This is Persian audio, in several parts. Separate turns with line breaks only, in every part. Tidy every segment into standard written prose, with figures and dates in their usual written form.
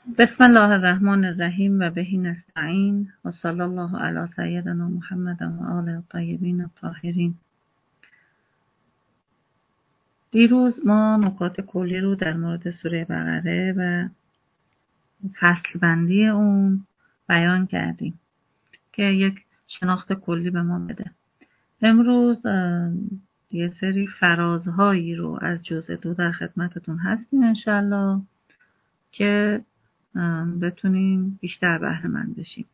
بسم الله الرحمن الرحیم و بهی نستعین و صلی الله علی سیدنا محمد و آله الطیبین الطاهرین. دیروز ما نکات کلی رو در مورد سوره بقره و فصل بندی اون بیان کردیم که یک شناخت کلی به ما بده. امروز یه سری فرازهایی رو از جزء 2 در خدمتتون هستیم انشالله که بتونیم بیشتر بهره مند بشیم.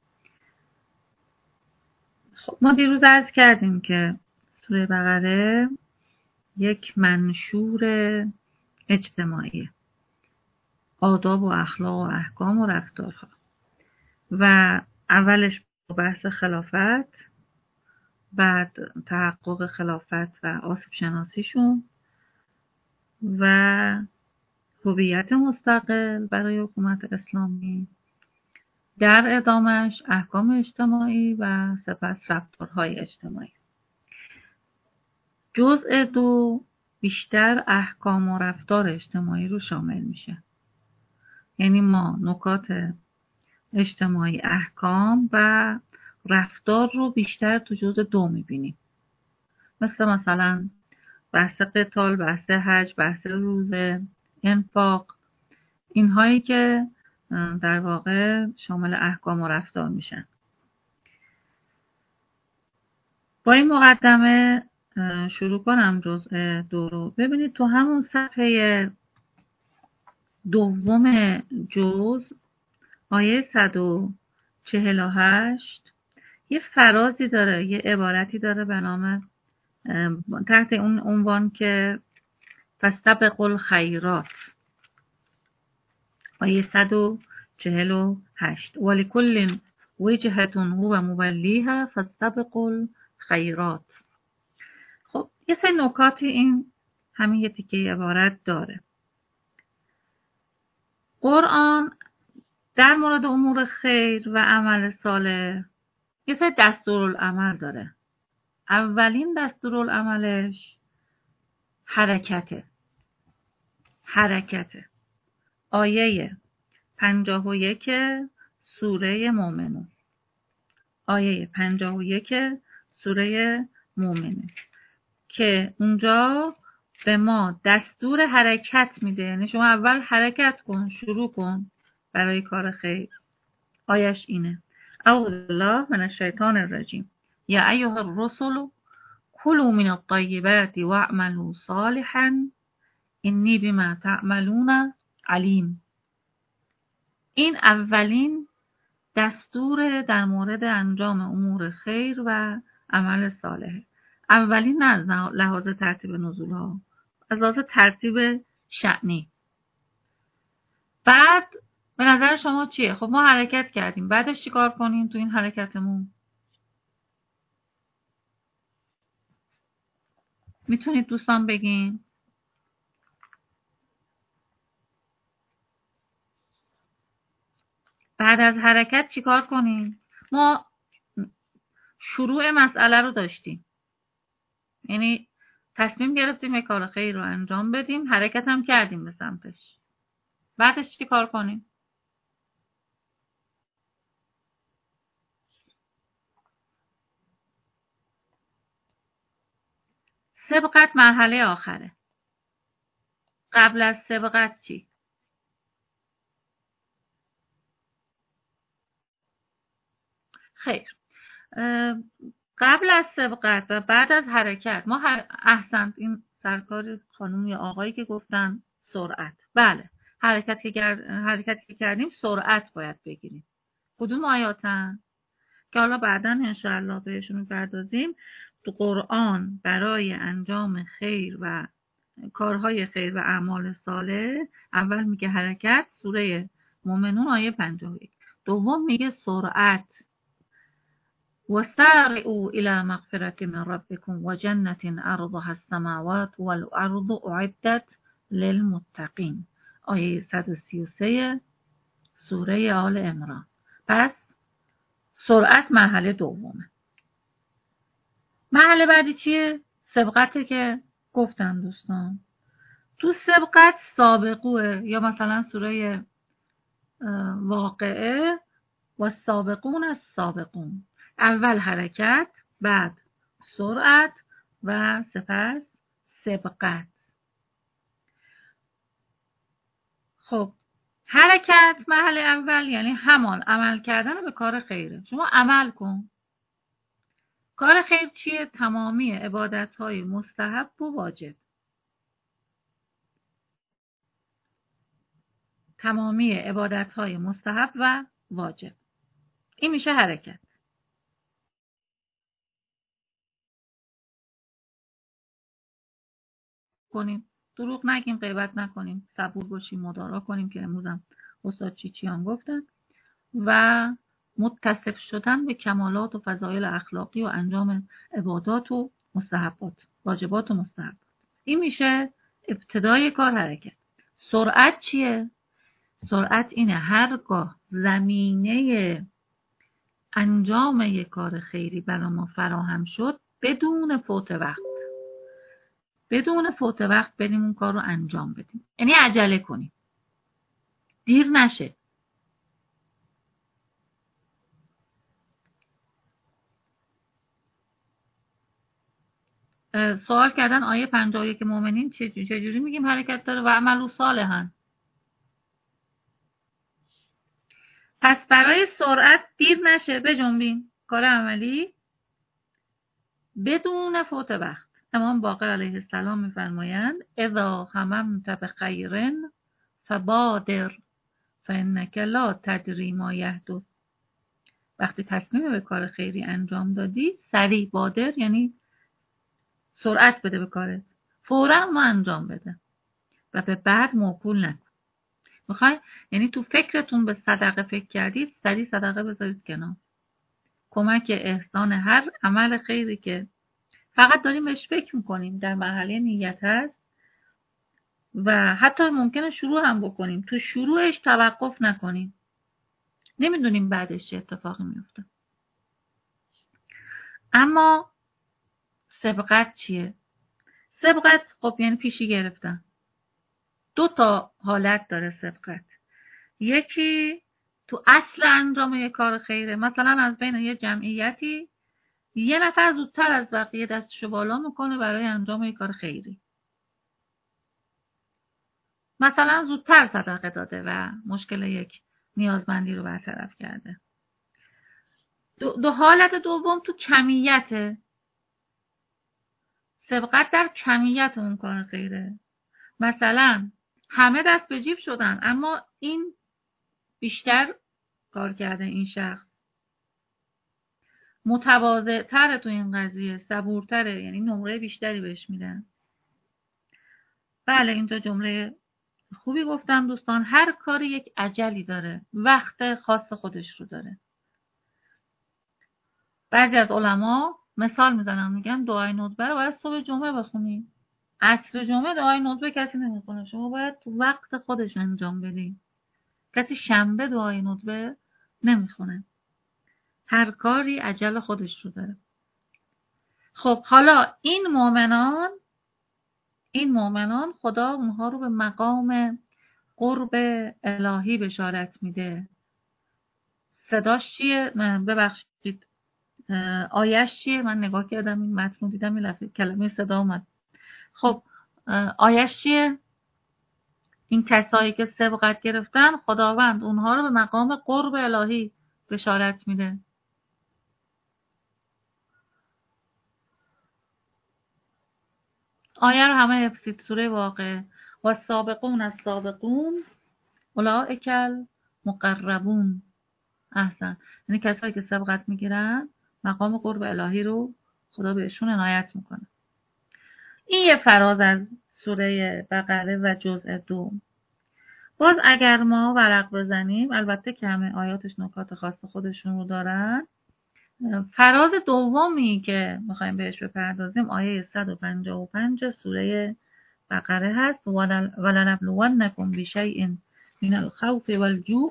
خب ما دیروز عرض کردیم که سوره بقره یک منشور اجتماعی، آداب و اخلاق و احکام و رفتارها، و اولش بحث خلافت، بعد تحقق خلافت و آسیب شناسیشون و هویت مستقل برای حکومت اسلامی، در ادامهش احکام اجتماعی و سپس رفتارهای اجتماعی. جزء 2 بیشتر احکام و رفتار اجتماعی رو شامل میشه. یعنی ما نکات اجتماعی، احکام و رفتار رو بیشتر تو جزء 2 میبینیم، مثلا بحث قتال، بحث حج، بحث روزه، انفاق، اینهایی که در واقع شامل احکام و رفتار میشن. با این مقدمه شروع کنم جزء 2 رو. ببینید تو همون صفحه دوم جزء آیه 148 یه فرازی داره، یه عبارتی داره به نام، تحت اون عنوان که فاستبقوا الخیرات. آیه 148 ولکل وجهة هو مولیها فاستبقوا الخیرات. خب یه سری نکاتی این همین یه تیکه عبارت داره. قرآن در مورد امور خیر و عمل صالح یه سری دستورالعمل داره. اولین دستورالعملش حرکته. آیه 51 سوره مومنون. آیه 51 سوره مومنون که اونجا به ما دستور حرکت میده. یعنی شما اول حرکت کن، شروع کن برای کار خیر. آیش اینه: اعوذ بالله من الشیطان الرجیم یا ایها الرسل کلوا من الطیبات واعملوا صالحا انی بما تعملون علیم. این اولین دستور در مورد انجام امور خیر و عمل صالح. اولین، نه از لحاظ ترتیب نزول ها، از لحاظ ترتیب شأنی. بعد به نظر شما چیه؟ خب ما حرکت کردیم، بعدش چی کار کنیم تو این حرکتمون؟ میتونید دوستان بگین؟ بعد از حرکت چی کار کنیم؟ ما شروع مسئله رو داشتیم، یعنی تصمیم گرفتیم یک کار خیر رو انجام بدیم، حرکت هم کردیم به سمتش. بعدش چی کار کنیم؟ سبقت مرحله آخره. قبل از سبقت چی؟ خیر، قبل از سبقت و بعد از حرکت ما احسنت، این سرکار خانم یا آقایی که گفتن سرعت. بله، حرکتی که کردیم سرعت باید بگیریم. کدوم آیاتن که حالا بعدا انشاءالله بهشون می‌پردازیم. تو قرآن برای انجام خیر و کارهای خیر و اعمال صالح اول میگه حرکت، سوره مومنون آیه 51. دوم میگه سرعت، وسارعوا الى مغفرة من ربكم و جنة عرضها السماوات والارض اعدت للمتقین آیه 133 سوره آل عمران. پس سرعت مرحله دومه. مرحله بعدی چیه؟ سبقته که گفتن دوستان. تو سبقت سابقوه، یا مثلا سوره واقعه و سابقون از سابقون. اول حرکت، بعد سرعت و سپس سبقت. خب حرکت مرحله اول یعنی همان عمل کردن به کار خیره. شما عمل کن. کار خیر چیه؟ تمامی عبادت‌های مستحب و واجب. تمامی عبادت‌های مستحب و واجب. این میشه حرکت. کنیم دروغ نگیم، غیبت نکنیم، صبور باشیم، مدارا کنیم که امروزم استاد چیچیان گفتن، و متصف شدن به کمالات و فضایل اخلاقی و انجام عبادات و مستحبات، واجبات و مستحبات. این میشه ابتدای کار حرکت. سرعت چیه؟ سرعت اینه هرگاه زمینه انجام یک کار خیری برای ما فراهم شد بدون فوت وقت، بدون فوت وقت بریم اون کار رو انجام بدیم. یعنی عجله کنیم، دیر نشه. سوال کردن آیه 51 مؤمنین چجوری میگیم حرکت داره؟ و عملو صالحا. پس برای سرعت دیر نشه، بجنبیم کار عملی بدون فوت وقت. امام باقر علیه السلام میفرمایند اذا هممت بخیر فبادر فانک لا تدری ما یحدث. وقتی تصمیم به کار خیری انجام دادی سریع بادر، یعنی سرعت بده به کارت، فوراً ما انجام بده و به بعد موکول نکن. میخوای یعنی تو فکرتون به صدقه فکر کردید سریع صدقه بذارید کنار. کمک احسان هر عمل خیری که فقط داریم بهش فکر میکنیم در مرحله نیت هست و حتی ممکنه شروع هم بکنیم، تو شروعش توقف نکنیم، نمیدونیم بعدش چه اتفاقی میفته. اما سبقت چیه؟ سبقت خب یعنی پیشی گرفتن. دو تا حالت داره سبقت. یکی تو اصل انجام یک کار خیره، مثلا از بین یه جمعیتی یه نفر زودتر از بقیه دستشو بالا میکنه برای انجام یک کار خیری، مثلا زودتر صدقه داده و مشکل یک نیازمندی رو برطرف کرده. دو حالت دوم تو کمیته. سبقت در کمیت اون کار خیره، مثلا همه دست به جیب شدن اما این بیشتر کار کرده، این شخص متواضع تره تو این قضیه، صبورتره، یعنی نمره بیشتری بهش میدن. بله اینجا جمله خوبی گفتم دوستان. هر کاری یک اجلی داره، وقت خاص خودش رو داره. بعضی از علما مثال میزنن میگن دعای ندبه رو باید صبح جمعه بخونی، عصر جمعه دعای ندبه کسی نمیخونه، شما باید تو وقت خودش انجام بدی. کسی شنبه دعای ندبه نمیخونه. هر کاری اجل خودش رو داره. خب حالا این مؤمنان خدا اونها رو به مقام قرب الهی بشارت میده. صداش چیه؟ ببخشید آیش چیه؟ من نگاه کردم این متن رو دیدم این لحظه کلمه صدا اومد. خب آیش چیه؟ این کسایی که سبقت گرفتن خداوند اونها رو به مقام قرب الهی بشارت میده. آیه رو همه حفظید. سوره واقعه. و سابقون از سابقون اولئک المقربون. احسن. یعنی کسایی که سبقت میگیرن مقام قرب الهی رو خدا بهشون عنایت میکنه. این یه فراز از سوره بقره و جزء 2. باز اگر ما ورق بزنیم، البته که همه آیاتش نکات خاص خودشون رو دارن، فراز دومی که میخوایم بهش بپردازیم آیه 155 سوره بقره هست. ولنبلونکم بشیء من الخوف والجوع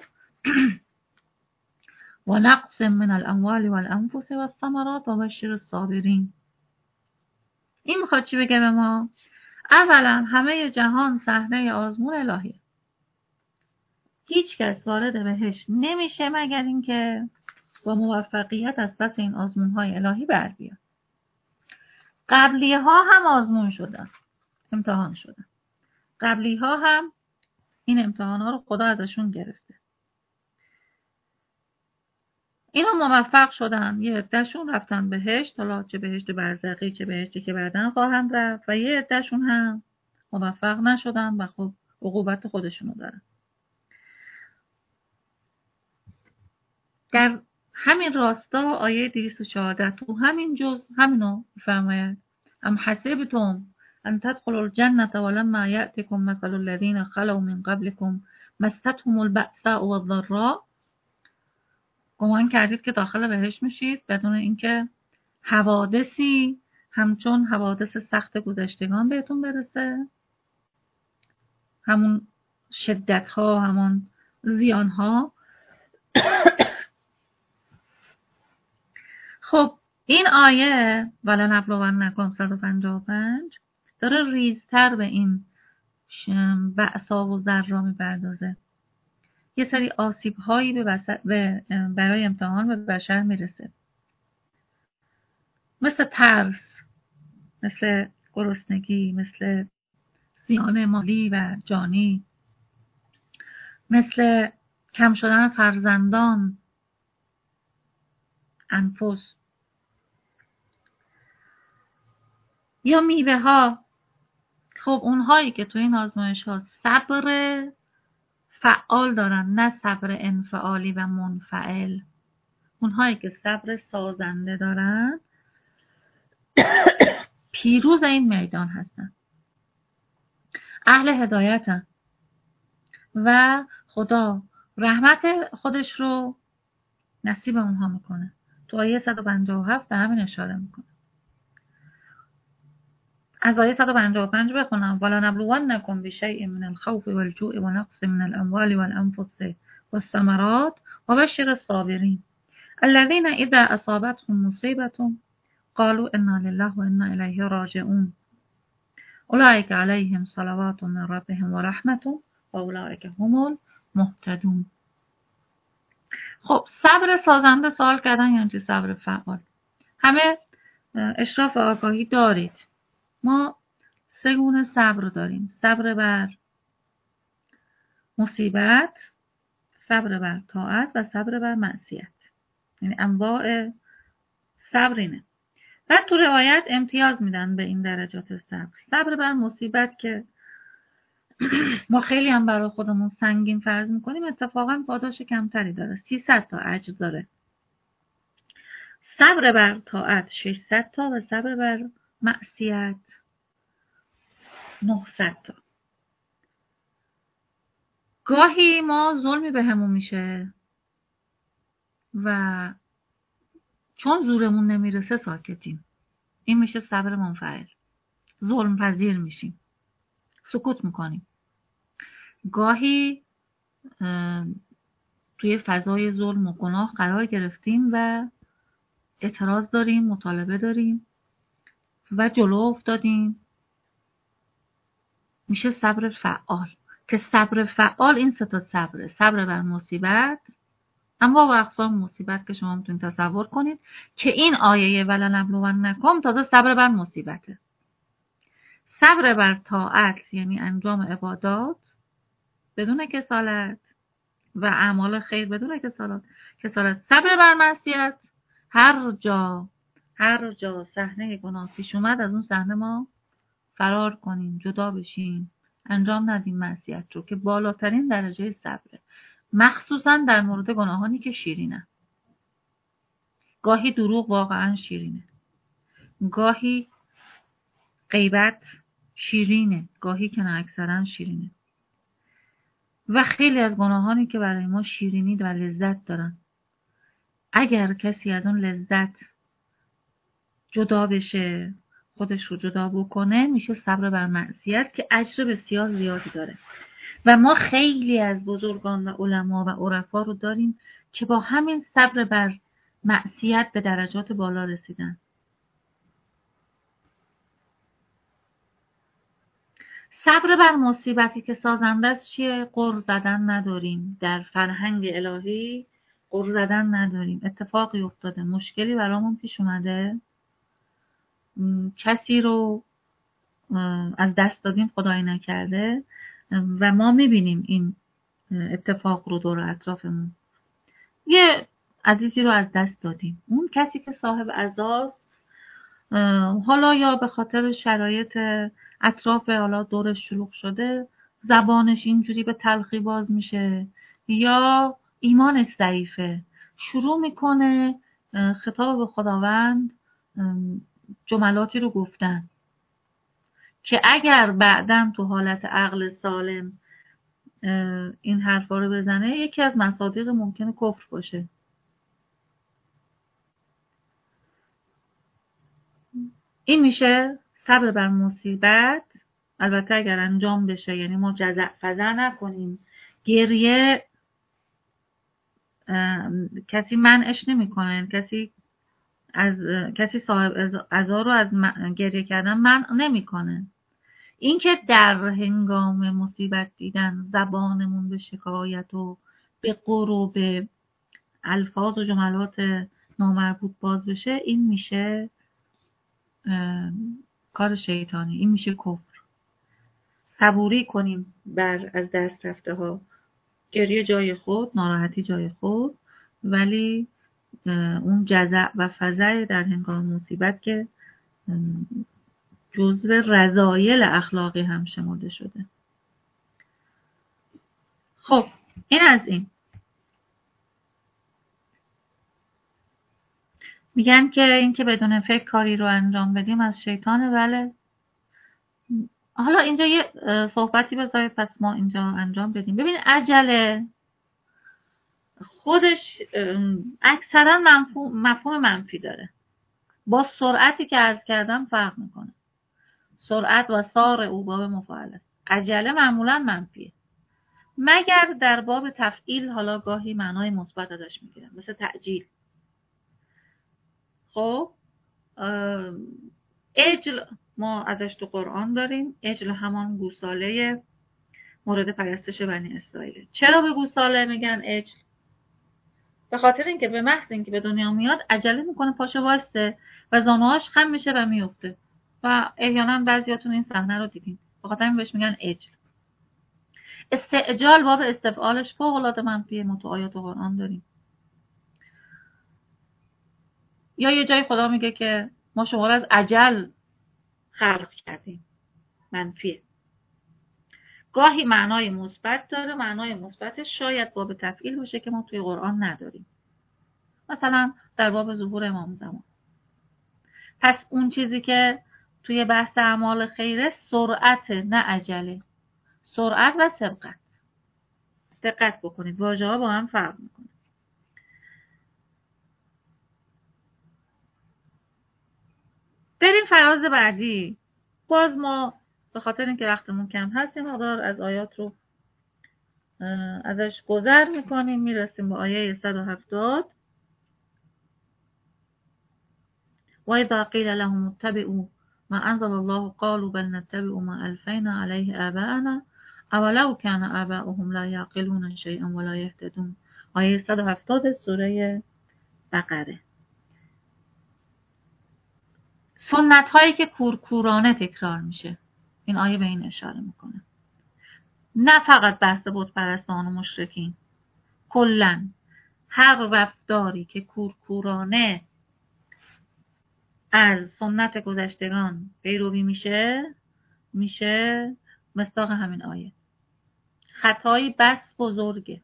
و نقص من الاموال والانفس والثمرات و بشر الصابرین. این میخواد چی بگه به ما؟ اولا همه جهان صحنه آزمون الهی. هیچ کس وارد بهشت نمیشه مگر اینکه با موفقیت از پس این آزمون‌های الهی بر بیاد. قبلی‌ها هم آزمون شدن، امتحان شدن. قبلی‌ها هم این امتحان‌ها رو خدا ازشون گرفته. اینا موفق شدن، یه عده‌شون رفتن بهشت، حالا چه بهشت برزخی چه بهشتی که بعداً خواهند رفت، و یه عده‌شون هم موفق نشدن و خب عقوبت خودشونو دارن. در همین راستا آیه 214 تو همین جز همینو می‌فرماید: ام حسبتم ان تدخلوا الجنة ولما يأتكم مثل الذين خلوا من قبلكم مستهم البأساء والضراء. گمان کردید که داخل بهشت میشید بدون اینکه حوادثی همچون حوادث سخت گذشتگان بهتون برسه، همون شدت ها، همون زیان ها. خب این آیه ولنبلونکم 155 داره ریزتر به این بأسا و ضرا میپردازه. یه سری آسیب هایی برای امتحان به بشر میرسه، مثل ترس، مثل گرسنگی، مثل زیان مالی و جانی، مثل کم شدن فرزندان، انفس، یا میوه ها. خب اونهایی که تو این آزمایش ها صبر فعال دارن، نه صبر انفعالی و منفعل، اونهایی که صبر سازنده دارن پیروز این میدان هستن، اهل هدایتن و خدا رحمت خودش رو نصیب اونها میکنه. تو آیه 157 به همین اشاره میکنه. از آیه 155 بخونم: ولنبلونکم بشیء من الخوف والجوع ونقص من الاموال والانفس والثمرات وبشر الصابرین الذين اذا اصابتهم مصیبة قالوا انا لله وانا الیه راجعون اولئک علیهم صلوات من ربهم ورحمة واولئک هم المهتدون. خب صبر سازنده سوال کردن یعنی چی صبر فعال؟ همه اشراف و آگاهی دارید. ما 3 گونه صبر داریم: صبر بر مصیبت، صبر بر طاعت و صبر بر معصیت. یعنی انواع صبر اینه. بعد تو روایت امتیاز میدن به این درجات صبر. صبر بر مصیبت که ما خیلی هم برای خودمون سنگین فرض میکنیم، اتفاقا پاداش کمتری داره، 300 تا اجر داره. صبر بر طاعت 600 تا و صبر بر معصیت 900 تا. گاهی ما ظلمی به همون میشه و چون زورمون نمیرسه ساکتیم، این میشه صبر منفعل. ظلم پذیر میشیم، سکوت میکنیم. گاهی توی فضای ظلم و گناه قرار گرفتیم و اعتراض داریم، مطالبه داریم و جلو افتادیم، میشه صبر فعال. که صبر فعال این 3 تا صبره: صبر بر مصیبت، اما و اقسام مصیبت که شما میتونید تصور کنید که این آیه ولنبلونکم تازه صبر بر مصیبته. صبر بر طاعت یعنی انجام عبادات بدون کسالت و اعمال خیر بدون کسالت. صبر بر معصیت، هر جا صحنه گناه پیش اومد از اون صحنه ما فرار کنیم، جدا بشیم، انجام ندیم معصیت رو، که بالاترین درجه صبره، مخصوصا در مورد گناهانی که شیرینه. گاهی دروغ واقعا شیرینه، گاهی غیبت شیرینه، گاهی که نه اکثرا شیرینه. و خیلی از گناهانی که برای ما شیرینی و لذت دارن، اگر کسی از اون لذت جدا بشه، خودش رو جدا بکنه، میشه صبر بر معصیت که اجر بسیار زیادی داره. و ما خیلی از بزرگان و علما و عرفا رو داریم که با همین صبر بر معصیت به درجات بالا رسیدن. صبر بر مصیبتی که سازنده است چیه؟ غر زدن نداریم. در فرهنگ الهی غر زدن نداریم. اتفاقی افتاده، مشکلی برامون پیش اومده، کسی رو از دست دادیم خدای نکرده و ما میبینیم این اتفاق رو دور اطرافمون. یه عزیزی رو از دست دادیم. اون کسی که صاحب عزاست، حالا یا به خاطر شرایط اطراف حالا دورش شلوغ شده زبانش اینجوری به تلخی باز میشه یا ایمانش ضعیفه، شروع میکنه خطاب به خداوند جملاتی رو گفتن که اگر بعداً تو حالت عقل سالم این حرفا رو بزنه یکی از مصادیق ممکنه کفر باشه. این میشه صبر بر مصیبت. البته اگر انجام بشه، یعنی ما جزع فزع نکنیم. گریه کسی منعش نمیکنه، کسی صاحب عزا رو از گریه کردن منع نمیکنه. اینکه در هنگام مصیبت دیدن زبانمون به شکایت و به غر و به الفاظ و جملات نامربوط باز بشه، این میشه کار شیطانی، این میشه کفر. صبوری کنیم بر از دست رفته ها. گریه جای خود، ناراحتی جای خود، ولی اون جزع و فزع در هنگام مصیبت که جزو رذایل اخلاقی هم شمرده شده. خب این از این. میگن که این که بدون فکر کاری رو انجام بدیم از شیطانه. بله. حالا اینجا یه صحبتی بذارید پس ما اینجا انجام بدیم. ببینید عجله خودش اکثرا مفهوم منفی داره. با سرعتی که عرض کردم فرق میکنه. سرعت و سار او باب مفاعل است. عجله معمولا منفیه، مگر در باب تفعیل حالا گاهی معنای مثبت ازش میگیرن، مثل تعجیل. خب عجل ما ازش تو قرآن داریم. عجل همان گوساله مورد پرستش بنی اسرائیل. چرا به گوساله میگن عجل؟ به خاطر اینکه به محض اینکه به دنیا میاد عجله میکنه پاشو واسته و زانوهاش خم میشه و میفته و احیانا بعضیاتون این صحنه رو دیدین. به خاطر این بهش میگن عجل. استعجال باب استفعالش فوق العاده منفیه، ما تو آیات قرآن داریم. یا یه جای خدا میگه که ما شما رو از عجل خلق کردیم، منفیه. گاهی معنای مثبت داره. معنای مثبتش شاید باب تفعیل باشه که ما توی قرآن نداریم، مثلا در باب ظهور امام زمان. پس اون چیزی که توی بحث اعمال خیره سرعت، نه عجله. سرعت و سبقت. دقت بکنید واژه ها با هم فرق میکنه. بریم فراز بعدی. باز ما به خاطر اینکه وقتمون کم هست مقدار از آیات رو ازش گذر میکنیم. میرسیم به آیه 170. و اذا قیل لهم اتبعوا ما انزل الله قالوا بل نتبع ما الفینا علیه آباءنا اولو کان آباؤهم لا یعقلون شیئا ولا یهتدون. آیه 170 سوره بقره. سنت هایی که کورکورانه تکرار میشه، این آیه به این اشاره میکنه. نه فقط بحث بت پرستان و مشرکین، کلن هر رفتاری که کورکورانه از سنت گذشتگان پیروی میشه مصداق همین آیه. خطایی بس بزرگه.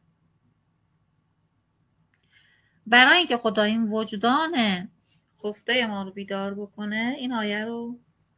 برای اینکه خدا این وجدان خفته ما رو بیدار بکنه این آیه رو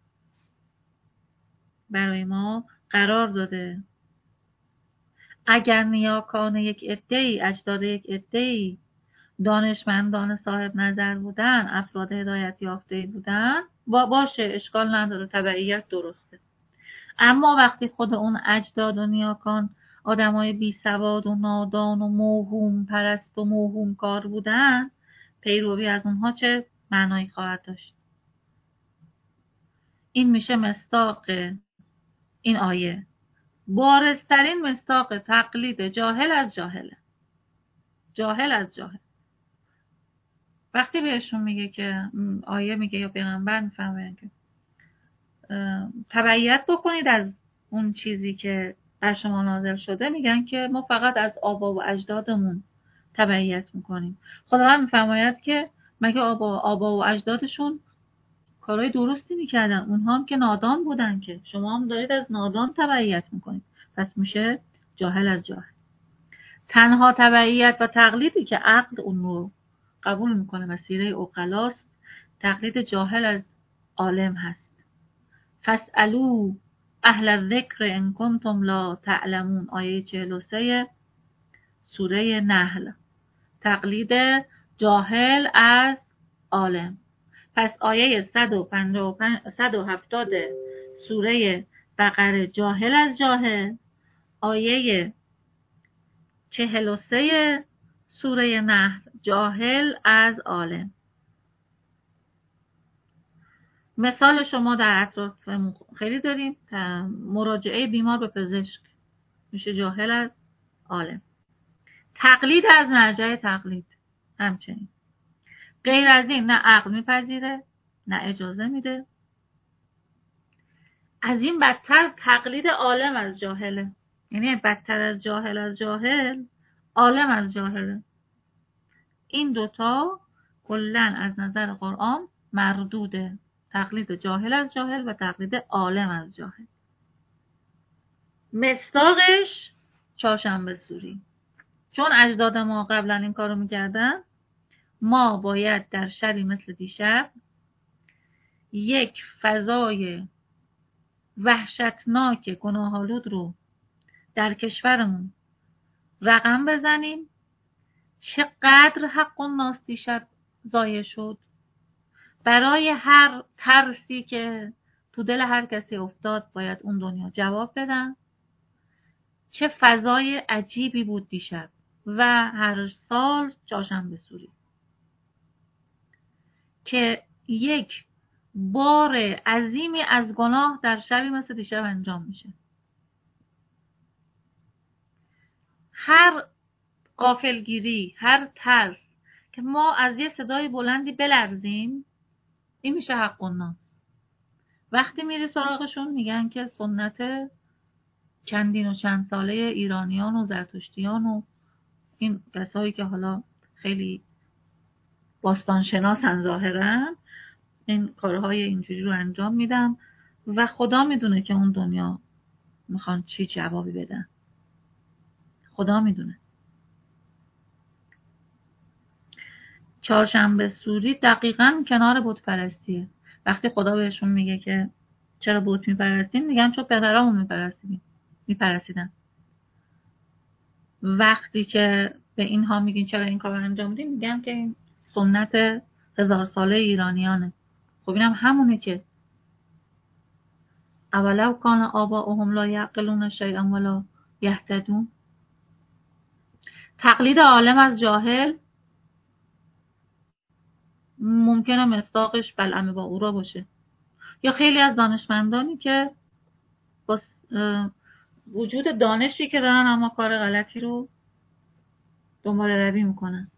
برای ما قرار داده. اگر نیاکان یک عده‌ای، اجداد یک عده‌ای دانشمندان صاحب نظر بودن، افراد هدایت یافته بودن، باشه اشکال نداره، تبعیت درسته. اما وقتی خود اون اجداد و نیاکان آدمای بی سواد و نادان و موهوم پرست و موهوم کار بودن، پیروی از اونها چه معنایی خواهد داشت؟ این میشه مصداق این آیه بارزترین مصداق تقلید جاهل از جاهله. جاهل از جاهل. وقتی بهشون میگه که آیه میگه یا پیغمبر میفرماید که تبعیت بکنید از اون چیزی که بر شما نازل شده، میگن که ما فقط از آبا و اجدادمون تبعیت میکنیم. خداوند میفرماید که مگه آبا و اجدادشون کارهای درستی میکردن؟ اونها هم که نادان بودن، که شما هم دارید از نادان تبعیت میکنید. پس میشه جاهل از جاهل. تنها تبعیت و تقلیدی که عقل اون رو قبول میکنه وسیله عقلاست، تقلید جاهل از عالم هست. فاسألوا اهل الذکر ان کنتم لا تعلمون، آیه 43 سوره نحل. تقلید جاهل از عالم. پس آیه 170 سوره بقره جاهل از جاهل، آیه 43 سوره نحل جاهل از عالم. مثال شما در اطراف خیلی داریم. مراجعه بیمار به پزشک میشه جاهل از عالم. تقلید از مرجع تقلید همچنین. غیر از این نه عقل میپذیره نه اجازه میده. از این بدتر تقلید عالم از جاهله. یعنی بدتر از جاهل عالم از جاهله. این دوتا کلن از نظر قرآن مردوده. تقلید جاهل از جاهل و تقلید عالم از جاهل. مصداقش چهارشنبه سوری. چون اجداد ما قبلا این کارو میکردن، ما باید در شبی مثل دیشب یک فضای وحشتناک گناه‌آلود رو در کشورمون رقم بزنیم. چقدر حق الناس دیشب ضایع شد. برای هر ترسی که تو دل هر کسی افتاد باید اون دنیا جواب بدن. چه فضای عجیبی بود دیشب. و هر سال چهارشنبه سوری که یک بار عظیمی از گناه در شبی مثل دیشب انجام میشه. هر غافلگیری، هر ترس که ما از یه صدای بلندی بلرزیم، این میشه حق الناس. وقتی میری سراغشون میگن که سنت چندین و چند ساله ایرانیان و زرتشتیان و این کسایی که حالا خیلی باستانشناسن ظاهرا این کارهای اینجوری رو انجام میدن و خدا میدونه که اون دنیا میخوان چی جوابی بدن. خدا میدونه. چهارشنبه سوری دقیقاً کنار بت پرستیه. وقتی خدا بهشون میگه که چرا بت میپرستین، میگن چون پدرامون میپرستیدن. وقتی که به اینها میگین چرا این کار رو انجام میدین، میگن که این سنت 1000 ساله ایرانیانه. خب اینم همونه که اولو کان آباؤهم لا یعقلون شیئا ولا یهتدون. تقلید عالم از جاهل ممکنه مصداقش بلعم با اورا باشه، یا خیلی از دانشمندانی که با وجود دانشی که دارن اما کار غلطی رو دنبال روی میکنن.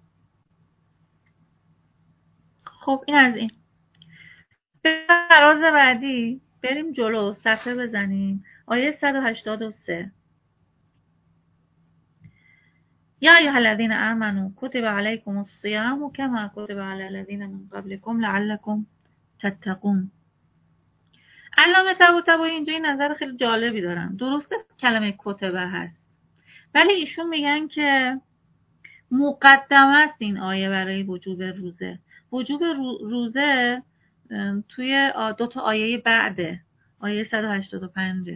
خب این از این. به فراز بعدی بریم جلو، صفحه بزنیم. آیه 183. یا ایها الذین آمنوا کتب علیکم الصیام کما کتب علی الذین من قبلکم لعلکم تتقون. علامه طباطبایی اینجا این نظر خیلی جالبی دارن. درسته کلمه کتبه هست، ولی ایشون میگن که مقدمه است این آیه برای وجوب روزه. وجوب روزه توی دو تا آیه بعده، آیه 185.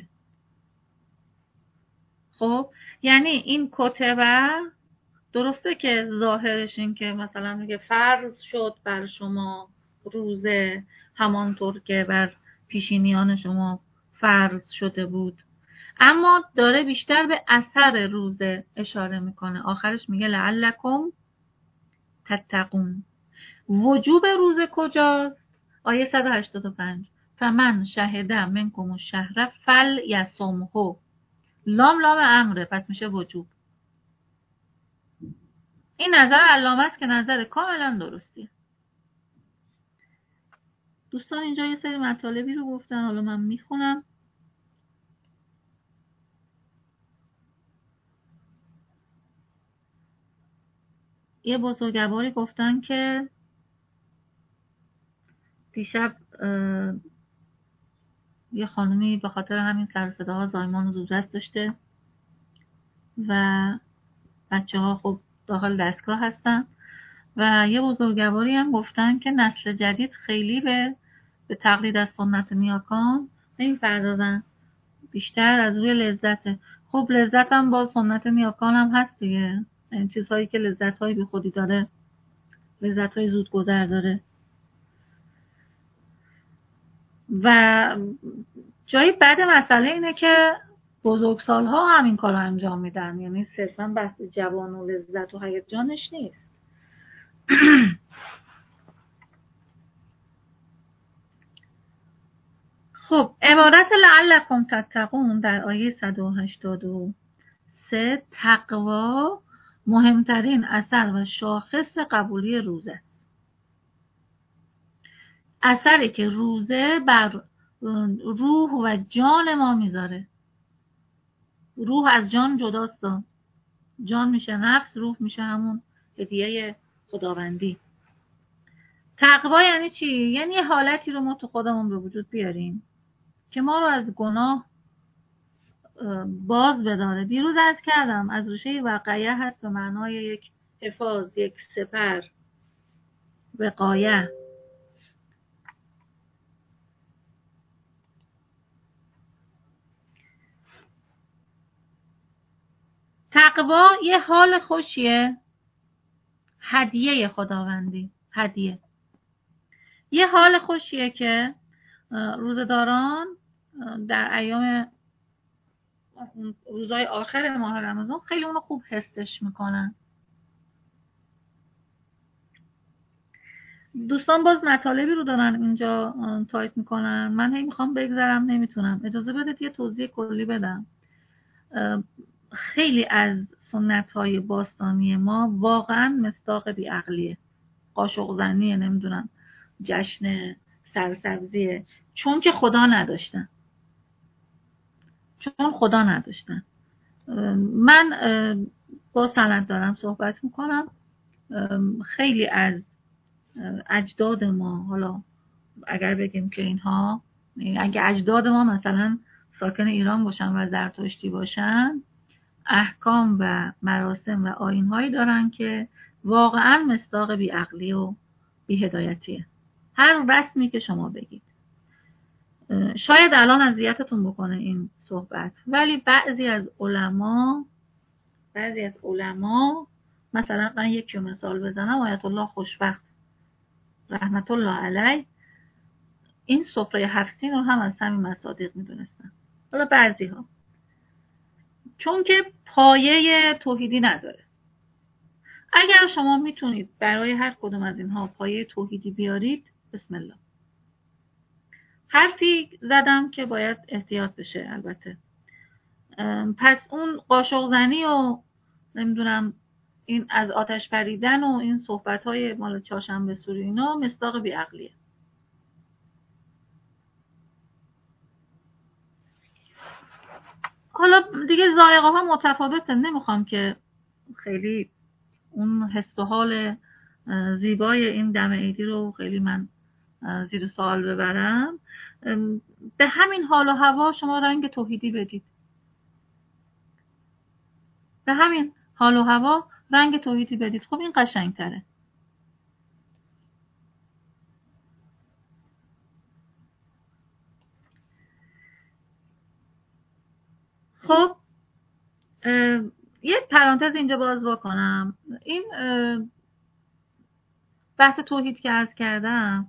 خب یعنی این کتبه درسته که ظاهرش این که مثلا میگه فرض شد بر شما روزه همانطور که بر پیشینیان شما فرض شده بود، اما داره بیشتر به اثر روزه اشاره میکنه. آخرش میگه لعلکم تتقون. وجوب روزه کجاست؟ آیه 185. فمن شهد منکم الشهر فلیصمه. لام لام امره، پس میشه وجوب. این نظر علامه است که نظر کاملا درستیه. دوستان اینجا یه سری مطالبی رو گفتن، حالا من میخونم. یه بزرگواری گفتن که دیشب یه خانومی به خاطر همین سر صداها زایمان و زودرس داشته و بچه ها خب داخل دستگاه هستن و یه بزرگواری هم گفتن که نسل جدید خیلی به تقلید از سنت نیاکان نمی‌پردازن، بیشتر از روی لذته. خب لذت هم با سنت نیاکان هم هست دیگه، این چیزهایی که لذت‌های بی خودی داره، لذت‌های زودگذر داره. و جایی بعد مسئله اینه که بزرگسال‌ها همین کار رو انجام میدن، یعنی صرفاً بحث جوان و لذت و هیجانش نیست. خب عبارت لعلکم تتقون در آیه 183 تقوا مهمترین اثر و شاخص قبولی روزه است. اثری که روزه بر روح و جان ما میذاره. روح از جان جداست، جان میشه نفس، روح میشه همون هدیه خداوندی. تقوا یعنی چی؟ یعنی یه حالتی رو ما تو خودمون به وجود بیاریم که ما رو از گناه باز بداره. دیروز عرض کردم از ریشه وقایع هست به معنای یک حفاظ، یک سپر، وقایع. تقوا یه حال خوشیه، هدیه خداوندی، هدیه. یه حال خوشیه که روزداران در ایام روزهای آخر ماه رمضان خیلی اونو خوب حسش میکنن. دوستان باز مطالبی رو دارن اینجا تایپ میکنن، من هی میخوام بگذرم نمیتونم. اجازه بدید یه توضیح کلی بدم. خیلی از سنت‌های باستانی ما واقعا مصداق بیعقلیه، قاشق زنیه، نمیدونم جشن سرسبزیه، چون که خدا نداشتن. چون خدا نداشتن. من با سند دارم صحبت میکنم. خیلی از اجداد ما، حالا اگر بگیم که اینها، اگه اجداد ما مثلا ساکن ایران باشن و زرتشتی باشن، احکام و مراسم و آیین‌هایی دارن که واقعا مصداق بیعقلی و بی‌هدایتیه. هر رسمی که شما بگید. شاید الان اذیتتون بکنه این صحبت، ولی بعضی از علما مثلا من یکی مثال بزنم، آیت الله خوشوقت رحمت الله علیه این سفره 7 سین رو هم از همین مصادیق میدونستن. حالا بعضی ها چون که پایه توحیدی نداره. اگر شما میتونید برای هر کدوم از اینها پایه توحیدی بیارید، بسم الله. حرفی زدم که باید احتیاط بشه البته. پس اون قاشق زنی و نمیدونم این از آتش پریدن و این صحبت‌های مال چهارشنبه سوری اینا مصداق بیعقلیه. حالا دیگه ذائقه ها متفاوته، نمیخوام که خیلی اون حس و حال زیبای این دم عیدی رو خیلی من زیر سوال ببرم. به همین حال و هوا شما رنگ توحیدی بدید. به همین حال و هوا رنگ توحیدی بدید. خب این قشنگتره. خب یه پرانتز اینجا باز بکنم. این بحث توحید که عرض کردم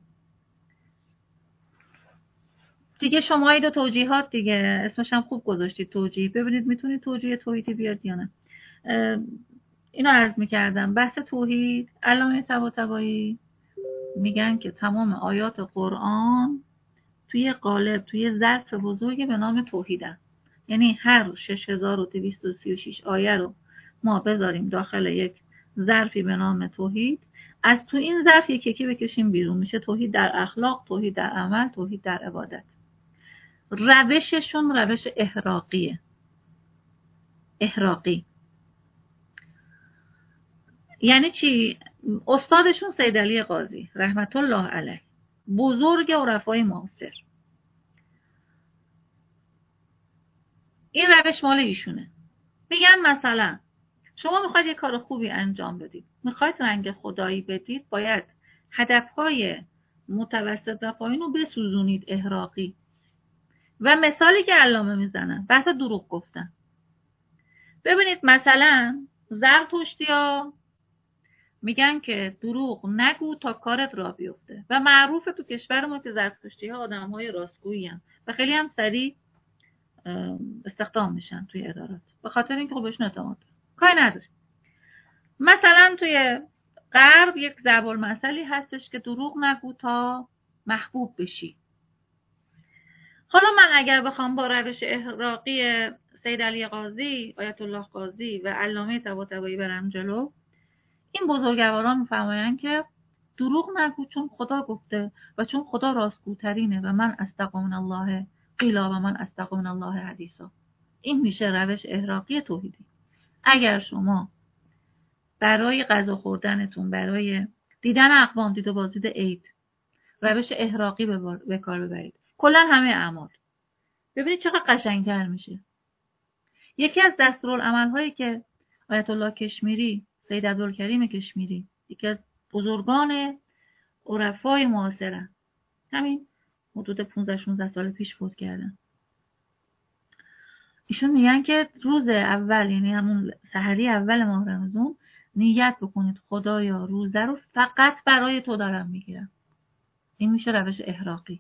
دیگه، شما اید و توجیهات دیگه، اسمش هم خوب گذاشتید توجیه. ببینید میتونید توجیه توحیدی بیارید یا نه. اینو عرض میکردم بحث توحید. علامه طباطبایی میگن که تمام آیات قرآن توی قالب، توی ظرف بزرگی به نام توحیدن. یعنی هر 6236 آیه رو ما بذاریم داخل یک ظرفی به نام توحید، از تو این ظرف یکی بکشیم بیرون، میشه توحید در اخلاق، توحید در عمل، توحید در عبادت. روششون روش احراقیه. احراقی یعنی چی؟ استادشون سید علی قاضی رحمت الله علیه، بزرگ عرفای معاصر. این روش مال ایشونه. میگن مثلا شما میخواید یه کار خوبی انجام بدید، میخواید رنگ خدایی بدید، باید هدفهای متوسط و پایین رو بسوزونید، احراقی. و مثالی که علامه میزنن بحث دروغ گفتن. ببینید مثلا زرتشتی‌ها میگن که دروغ نگو تا کارت را بیفته و معروفه تو کشور ما که زرتشتی‌ها آدم‌های راستگویی هستن و خیلی هم سریع استخدام میشن توی ادارات به خاطر اینکه خودشون اعتماد کاری نداره. مثلا توی غرب یک ضرب المثلی هستش که دروغ نگو تا محبوب بشی. حالا من اگر بخوام با روش احراقی سید علی قاضی، آیت الله قاضی و علامه طباطبایی برم جلو، این بزرگواران میفرمایند که دروغ نگو چون خدا گفته و چون خدا راستگوترینه و من اصدق من الله قیلا و من اصدق من الله حدیثا. این میشه روش احراقی توحیدی. اگر شما برای غذا خوردنتون، برای دیدن اقوام، دید و بازدید عید، روش احراقی به کار ببرید، کلا همه اعمال، ببینید چقدر قشنگتر میشه. یکی از دستورالعمل‌هایی که آیت الله کشمیری، سید عبدالکریم کشمیری، یکی از بزرگان عرفای معاصرن، همین حدود 15-16 سال پیش فوت کردن، ایشون میگن که روز اول، یعنی همون سحری اول ماه رمضان، نیت بکنید خدایا روزه رو فقط برای تو دارم میگیرم. این میشه روش احراقی.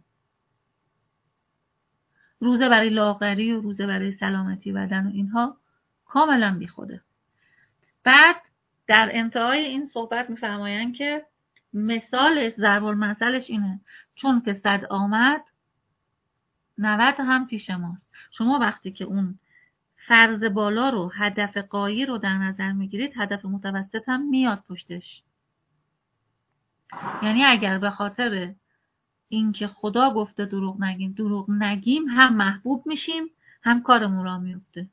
روزه برای لاغری و روزه برای سلامتی بدن و اینها کاملا بیخوده. بعد در انتهای این صحبت میفرمایند که مثالش، ضرب المثلش اینه: چون که 100 آمد 90 هم پیش ماست. شما وقتی که اون فرض بالا رو، هدف غایی رو در نظر میگیرید، هدف متوسط هم میاد پشتش. یعنی اگر به خاطر اینکه خدا گفته دروغ نگیم، هم محبوب میشیم، هم کارمون را میفته.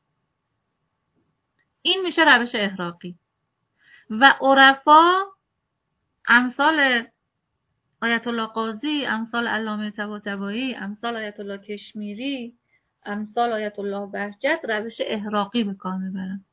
این میشه روش احراقی. و عرفا امثال آیت الله قاضی، امثال علامه طباطبایی، امثال آیت الله کشمیری، امثال آیت الله بهجت روش احراقی به کار میبرن.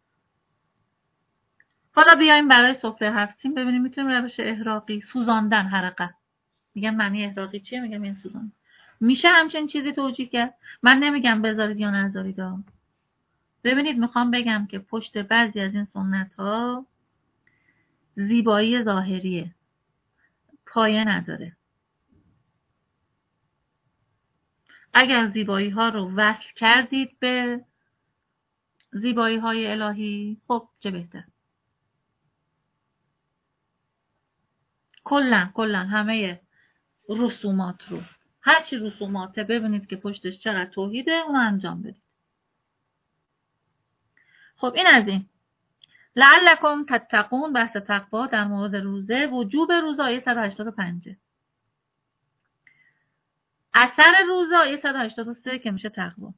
حالا بیایم برای سفره هفتیم ببینیم میتونیم روش احراقی، سوزاندن، حرقت. میگن معنی احراقی چیه؟ میگم این سوزاندن. میشه همچین چیزی توجیه کرد. من نمیگم بذارید یا نذارید. ببینید میخوام بگم که پشت بعضی از این سنت ها زیبایی ظاهریه، پایه نداره. اگر زیبایی ها رو وصل کردید به زیبایی های الهی، خب چه بهتر. کلن همه رسومات رو، هرچی رسوماته، ببینید که پشتش چقدر توحیده، اونو انجام بدید. خب این از این. لعلکم تتقون، بحث تقوا در مورد روزه، وجوب روزه، آیه 185. اثر روزه آیه 183 که میشه تقوا.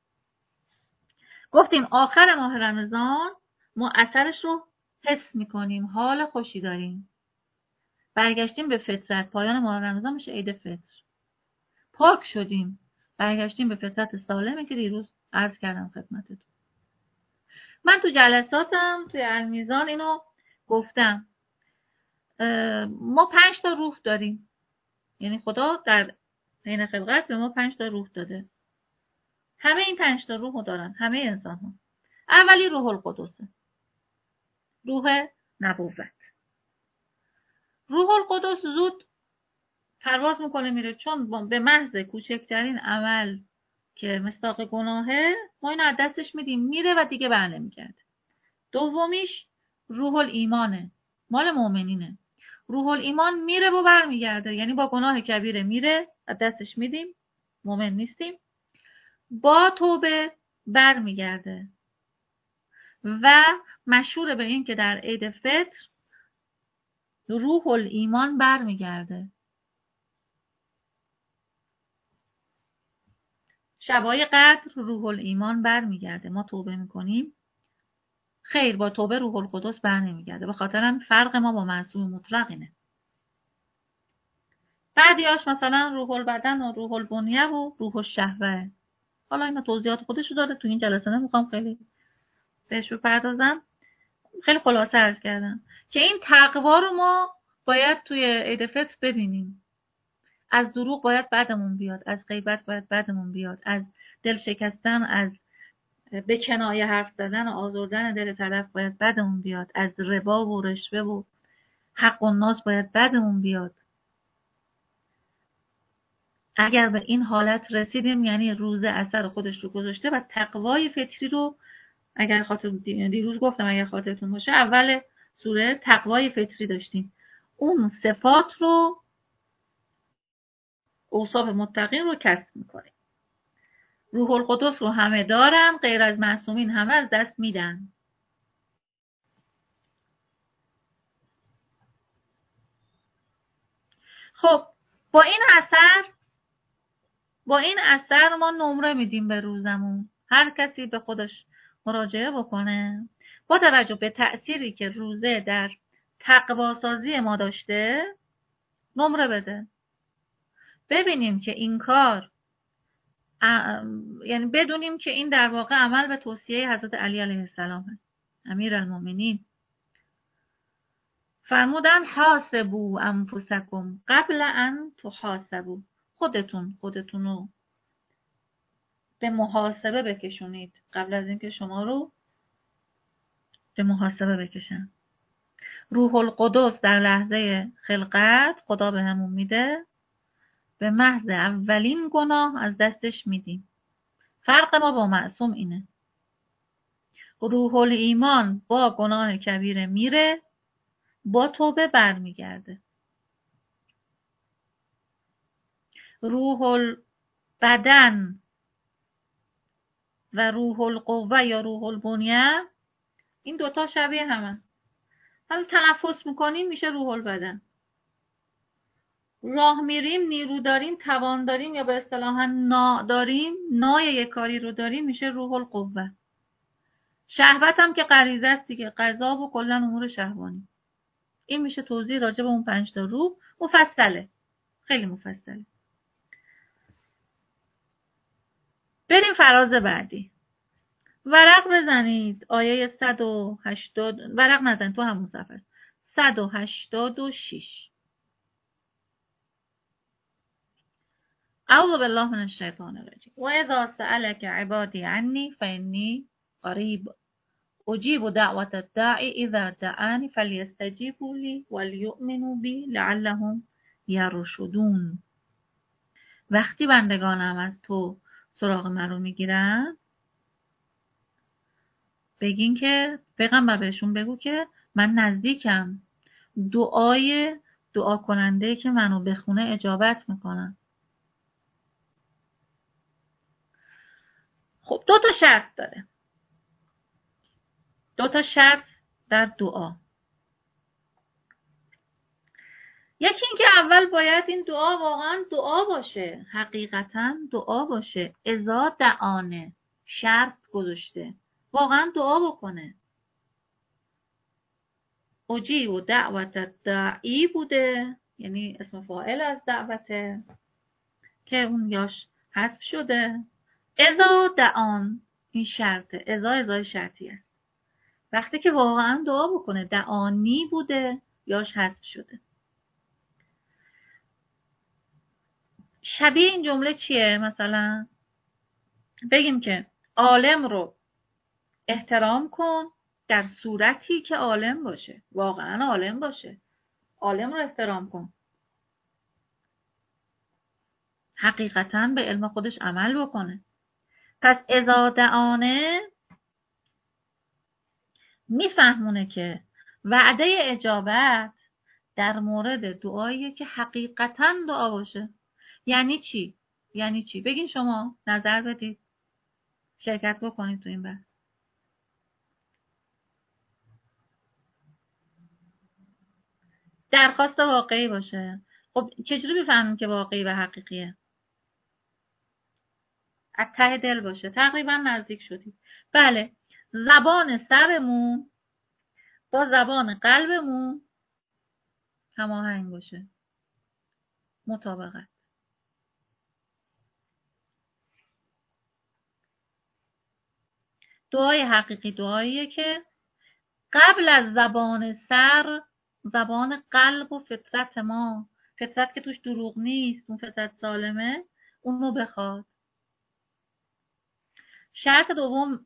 گفتیم آخر ماه رمضان ما اثرش رو حس میکنیم، حال خوشی داریم. برگشتیم به فطرت، پایان ماه رمضان میشه عید فطر. پاک شدیم، برگشتیم به فطرت سالمی که دیروز عرض کردم خدمتتون. من تو جلساتم توی المیزان اینو گفتم. ما 5 تا روح داریم. یعنی خدا در حین خلقت به ما 5 تا روح داده. همه این 5 تا روح رو دارن، همه انسان ها. اولی روح القدسه، روح نبوت. روح القدس زود پرواز میکنه میره، چون به محض کوچکترین عمل که مصداق گناهه ما اینو از دستش میدیم، میره و دیگه بر نمیگرده. دومیش روح الایمانه، مال مؤمنینه. روح الایمان میره و برمیگرده، یعنی با گناه کبیره میره، از دستش میدیم، مؤمن نیستیم، با توبه برمیگرده و مشهور به این که در عید فطر روح الایمان برمیگرده. شبای قدر روح الایمان برمیگرده، ما توبه میکنیم، خیر با توبه روح القدس برنمیگرده. به خاطر هم فرق ما با معصوم مطلق اینه. بعضیاش مثلا روح البدن و روح البنیه و روح الشهوه. حالا اینا توضیحات خودشو داره، تو این جلسه نمیخوام خیلی بهش بپردازم. خیلی خلاصه عرض کردم که این تقوا رو ما باید توی عید فطر ببینیم. از دروغ باید بدمون بیاد، از غیبت باید بدمون بیاد، از دل شکستن، از به کنایه حرف زدن و آزردن دل طرف باید بدمون بیاد، از ربا و رشوه و حق الناس باید بدمون بیاد. اگر به این حالت رسیدیم یعنی روزه اثر خودش رو گذاشته و تقوای فطری رو، اگر خاطر دیروز گفتم اگر خاطرتون باشه اول سوره تقوای فطری داشتیم، اون صفات رو، اوصاف متقین رو کسب میکنیم. روح القدس رو همه دارن، غیر از معصومین همه از دست میدن. خب با این اثر ما نمره میدیم به روزمون. هر کسی به خودش مراجعه بکنه با توجه به تأثیری که روزه در تقواسازی ما داشته نمره بده. ببینیم که این کار یعنی بدونیم که این در واقع عمل به توصیه حضرت علی علیه السلام هست. امیرالمومنین فرمودن حاسبوا انفسکم قبل ان تحاسبوا. خودتون رو به محاسبه بکشونید قبل از اینکه شما رو به محاسبه بکشن. روح القدس در لحظه خلقت خدا به همون میده، به محض اولین گناه از دستش میدیم. فرق ما با معصوم اینه. روح الایمان با گناه کبیره میره، با توبه برمیگرده. روح البدن و روح القوه یا روح البنیه این دوتا شبیه همه. حالا تنفس میکنیم میشه روح البدن، راه میریم نیرو داریم توان داریم یا به اصطلاح نا داریم، نای یک کاری رو داریم میشه روح القوه. شهوت هم که غریزه است دیگه، غذا و کلا امور شهوانی. این میشه توضیح راجع به اون 5 تا روح. مفصله، خیلی مفصله. بریم فراز بعدی. ورق بزنید آیه 180. ورق نزنید تو همون صفحه 186. اعوذ بالله من الشیطان الرجیم. و اذا سألك عبادی عنی فإنی قریب اجیب دعوت الداعی اذا دعانی فلیستجیبوا لی وليؤمنوا بی لعلهم یرشدون. وقتی بندگانم از تو سراغ من رو میگیرن بگین که پیغمبر بهشون بگو که من نزدیکم، دعا کننده که منو بخونه اجابت میکنم. خب 2 تا شرط داره، 2 تا شرط در دعا. یکی این که اول باید این دعا واقعا دعا باشه، حقیقتا دعا باشه. اذا دعانه شرط گذاشته، واقعا دعا بکنه. اجیب دعوت الداعی بوده، یعنی اسم فاعل از دعوته که اون یاش حذف شده. اذا دعان این شرطه، اذا شرطی است. وقتی که واقعا دعا بکنه، دعانی بوده یاش حذف شده. شبیه این جمله چیه؟ مثلا بگیم که عالم رو احترام کن در صورتی که عالم باشه، واقعا عالم باشه. عالم رو احترام کن، حقیقتا به علم خودش عمل بکنه. پس اذا دعانه میفهمونه که وعده اجابت در مورد دعاییه که حقیقتا دعا باشه. یعنی چی؟ یعنی چی؟ بگین شما، نظر بدید، شرکت بکنید تو این بحث. درخواست واقعی باشه. خب چجوری بفهمیم که واقعی و حقیقیه؟ از ته دل باشه. تقریبا نزدیک شدید. بله، زبان سرمون با زبان قلبمون هماهنگ باشه، مطابقت. دعای حقیقی دعاییه که قبل از زبان سر، زبان قلب و فطرت ما، فطرت که توش دروغ نیست، اون فطرت سالمه، اونو بخواد. شرط دوم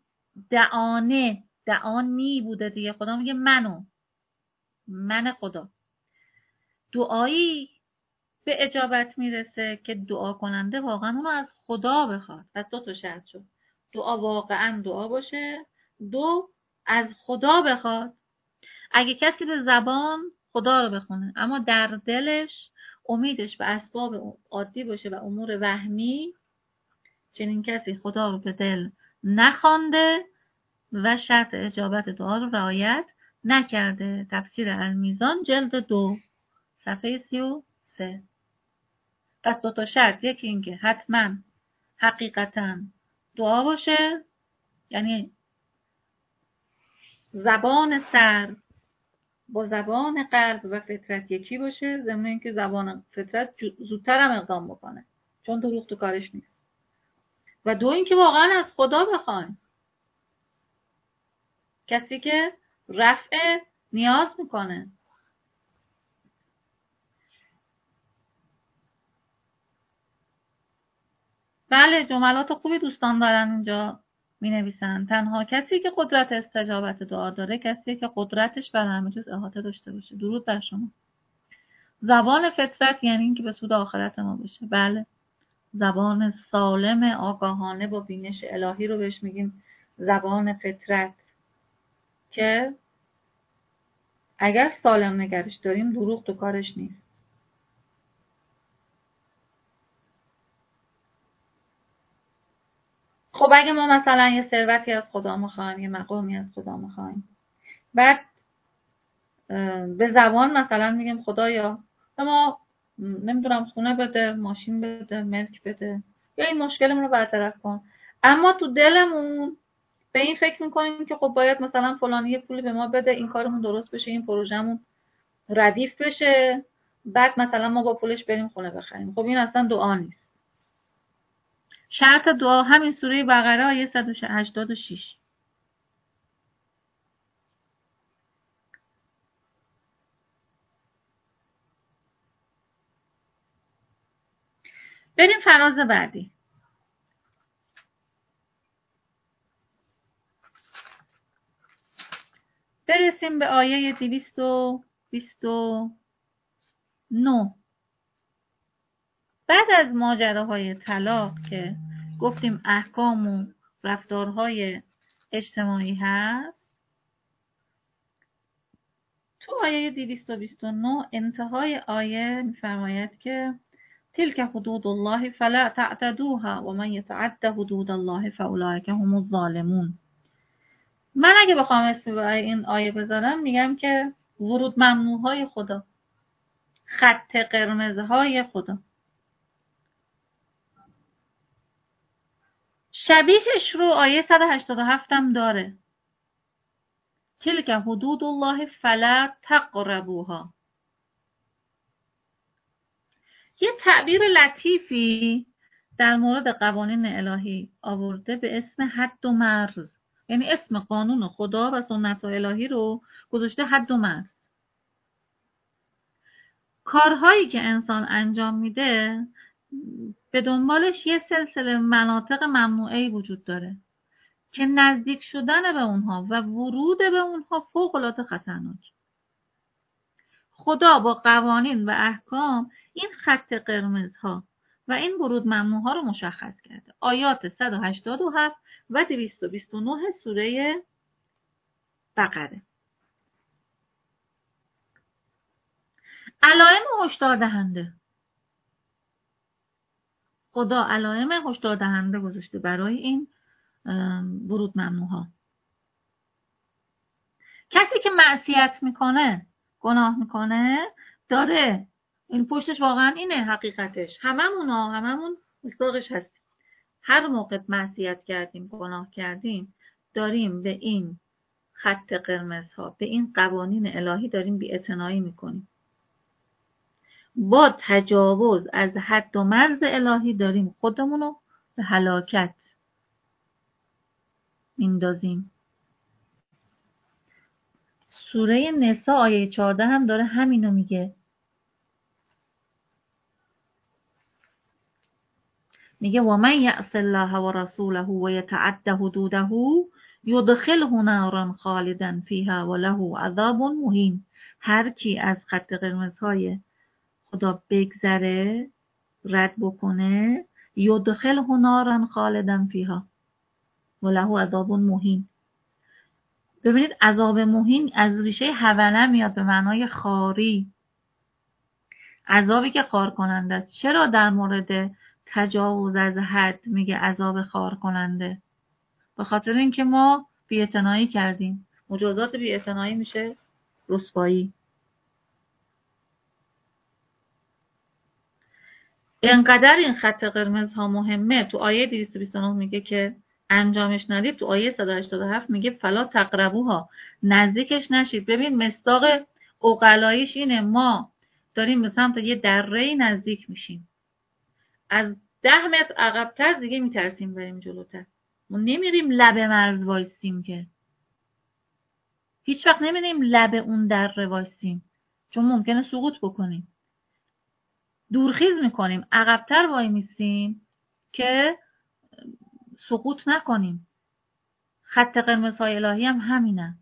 دعانی بوده دیگه. خدا میگه من خدا. دعایی به اجابت میرسه که دعا کننده واقعا اونو از خدا بخواد. پس 2 تا شرط شد. دعا واقعا دعا باشه، 2 از خدا بخواد. اگه کسی به زبان خدا رو بخونه اما در دلش امیدش به اسباب عادی باشه و امور وهمی، چنین کسی خدا رو به دل نخوانده و شرط اجابت دعا رو رعایت نکرده. تفسیر المیزان جلد 2 صفحه 33. پس 2 تا شرط، یکی این که حتما حقیقتا دعا باشه، یعنی زبان سر با زبان قلب و فطرت یکی باشه، ضمن اینکه زبان فطرت زودتر هم اقدام بکنه چون دروغ تو کارش نیست. و 2 اینکه واقعا از خدا بخواین، کسی که رفع نیاز میکنه. بله، جملات خوبی دوستان دارن اینجا می نویسن. تنها کسی که قدرت استجابت دعا داره کسی که قدرتش بر همه چیز احاطه داشته باشه. درود بر شما. زبان فطرت یعنی اینکه به سود آخرت ما باشه. بله، زبان سالم آگاهانه با بینش الهی رو بهش میگیم زبان فطرت، که اگر سالم نگرش داریم دروغ تو کارش نیست. خب اگه ما مثلا یه ثروتی از خدا میخوایم، یه مقامی از خدا میخوایم، بعد به زبان مثلا میگیم خدایا ما نمیدونم خونه بده، ماشین بده، ملک بده، یا این مشکلمون رو برطرف کن، اما تو دلمون به این فکر میکنیم که خب باید مثلا فلانی یه پولی به ما بده این کارمون درست بشه، این پروژمون ردیف بشه، بعد مثلا ما با پولش بریم خونه بخریم. خب این اصلا دعا نیست. شرط دعا همین سوره بقره آیه 186. بریم فراز بعدی. برسیم به آیه 229. بعد از ماجراهای طلاق که گفتیم احکام و رفتارهای اجتماعی هست، تو آیه 229 انتهای آیه میفرماید که تلك حدود الله فلا تعتدوها و من یتعد حدود الله فاولئک هم الظالمون. من اگه بخوام اسم این آیه بذارم میگم که ورود ممنوعهای خدا، خط قرمزهای خدا. شبیهش رو آیه 187 هم داره. تلک حدود الله فلا تقربوها. یه تعبیر لطیفی در مورد قوانین الهی آورده به اسم حد و مرز، یعنی اسم قانون خدا و سنت الهی رو گذاشته حد و مرز. کارهایی که انسان انجام میده به دنبالش یه سلسله مناطق ممنوعه وجود داره که نزدیک شدن به اونها و ورود به اونها فوق‌العاده خطرناک. خدا با قوانین و احکام این خط قرمزها و این ورود ممنوعها رو مشخص کرده. آیات 187 و 229 سوره بقره. علائم هشدار دهنده. خدا علائم هشدار دهنده گذاشته برای این ورود ممنوعها. کسی که معصیت میکنه، گناه میکنه، داره این پشتش واقعا اینه حقیقتش. هممون مصداقش هستیم. هر موقع معصیت کردیم، گناه کردیم، داریم به این خط قرمزها، به این قوانین الهی داریم بی‌اعتنایی میکنیم. با تجاوز از حد و مرز الهی داریم خودمونو به هلاکت میندازیم. سوره نساء آیه 14 هم داره همینو میگه. میگه و من یعص الله و رسوله و یتعد حدوده یدخله نارا خالدا فیها و له عذاب مهین. هر کی از خط قرمزهای خدا بگذره، رد بکنه، یدخله نارا خالدا فیها و له عذاب مهین. ببینید عذاب مهین از ریشه حوله میاد به معنای خاری، عذابی که خار کننده است. چرا در مورد تجاوز از حد میگه عذاب خار کننده؟ به خاطر اینکه ما بی‌اعتنایی کردیم. مجازات بی‌اعتنایی میشه رسوایی. اینقدر این خط قرمز ها مهمه. تو آیه 229 میگه که انجامش ندید. تو آیه 187 میگه فلا تقربوها، نزدیکش نشید. ببین مصداق عقلاییش اینه، ما داریم به سمت یه دره‌ای نزدیک میشیم، از 10 متر عقب‌تر دیگه میترسیم بریم جلوتر. ما نمیریم لب مرز وایسیم، که هیچ وقت نمیریم لب اون دره وایسیم، چون ممکنه سقوط بکنیم. دورخیز میکنیم، عقب‌تر وای میسیم که سقوط نکنیم. خط قرمزهای الهی هم همینه.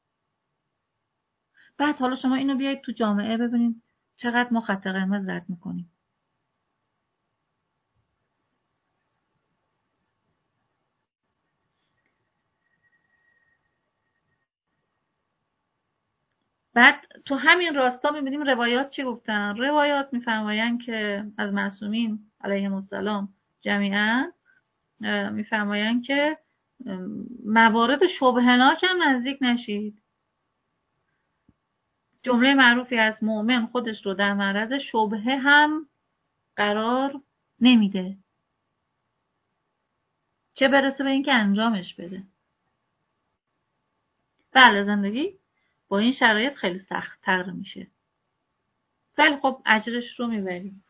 بعد حالا شما اینو بیایید تو جامعه ببینید چقدر ما خط قرمز رد میکنیم. بعد تو همین راستا میبینیم روایات چی گفتن. روایات میفرمایند که از معصومین علیهم السلام جمیعا میفرمایند که موارد شبهناک هم نزدیک نشید. جمله معروفی از مؤمن خودش رو در معرض شبهه هم قرار نمیده، چه برسه به اینکه انجامش بده. بله زندگی با این شرایط خیلی سخت تر میشه، ولی خب اجرش رو میبریم.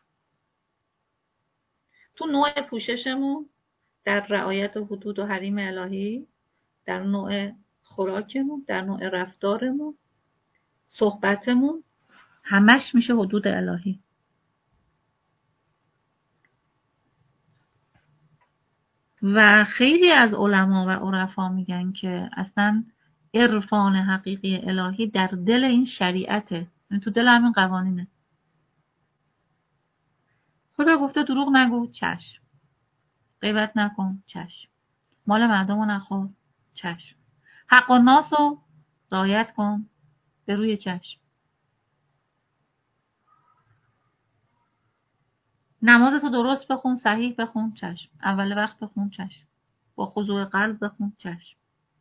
تو نوع پوششمون، در رعایت حدود و حریم الهی، در نوع خوراکمون، در نوع رفتارمون، صحبتمون، همش میشه حدود الهی. و خیلی از علما و عرفا میگن که اصلا عرفان حقیقی الهی در دل این شریعته، تو دل همین قوانینه. خدا گفته دروغ نگو، چشم. غیبت نکن، چشم. مال مردم رو نخور، چشم. حق و ناس رو رعایت کن، به روی چشم. نمازتو درست بخون، صحیح بخون، چشم. اول وقت بخون، چشم. با خضوع قلب بخون، چشم.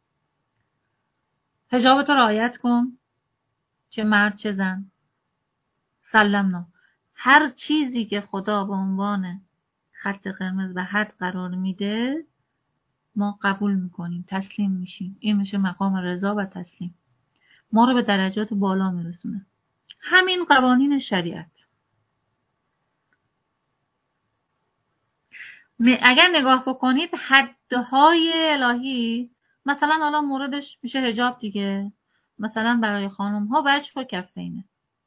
حجابتو رعایت کن، چه مرد چه زن. سلمنا. هر چیزی که خدا به عنوان خط قرمز و حد قرار میده ما قبول میکنیم، تسلیم میشیم. این میشه مقام رضا و تسلیم، ما رو به درجات بالا میرسونه. همین قوانین شریعت. اگر نگاه بکنید حدهای الهی، مثلا حالا موردش میشه حجاب دیگه، مثلا برای خانم ها وجه و کفینه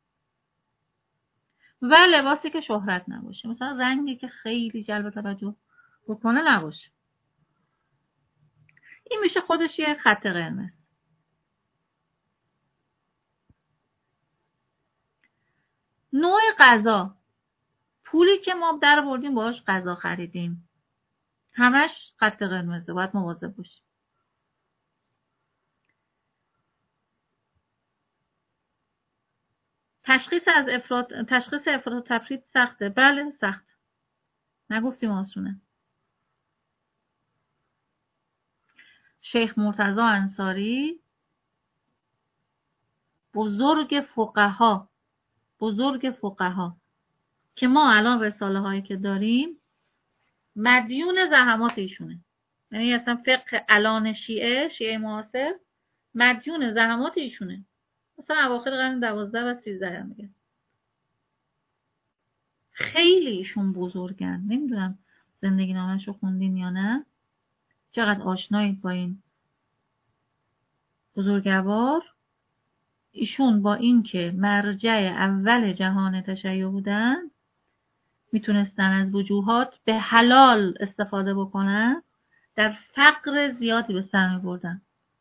و لباسی که شهرت نباشه، مثلا رنگی که خیلی جلب توجه بکنه نباشه. این میشه خودش یه خط قرمز. نوع غذا، پولی که ما در بردیم باهاش غذا خریدیم، همش خط قرمزه، باید مواظب باشیم. تشخیص افراط و تفرید سخته، بله سخت. نگفتیم آسونه. شیخ مرتضی انصاری بزرگ فقها که ما الان رساله هایی که داریم مدیون زحمات ایشونه. یعنی اصلا فقه الان شیعه معاصر مدیون زحمات ایشونه. مثلا اواخر قرن 12 و 13 هم میگه. خیلی ایشون بزرگن. نمیدونم زندگی نامه‌شو خوندین یا نه. چقدر آشنایید با این بزرگوار. ایشون با اینکه مرجع اول جهان تشیع بودن میتونستن از وجوهات به حلال استفاده بکنن، در فقر زیادی به سر میبردن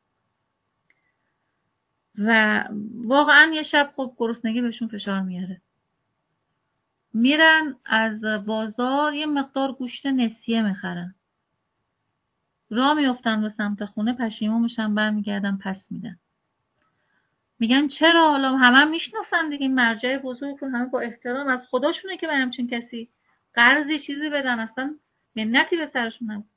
و واقعا یه شب خب گرسنگی بهشون فشار میاره، میرن از بازار یه مقدار گوشت نسیه میخرن، راه میفتن به سمت خونه، پشیمون میشن، برمیگردن پس میدن. میگن چرا؟ حالا همه میشناسن دیگه، این مرجع بزرگ رو همه با احترام، از خداشونه که به همچین کسی قرضی چیزی بدن، اصلا منتی به سرشون نبود.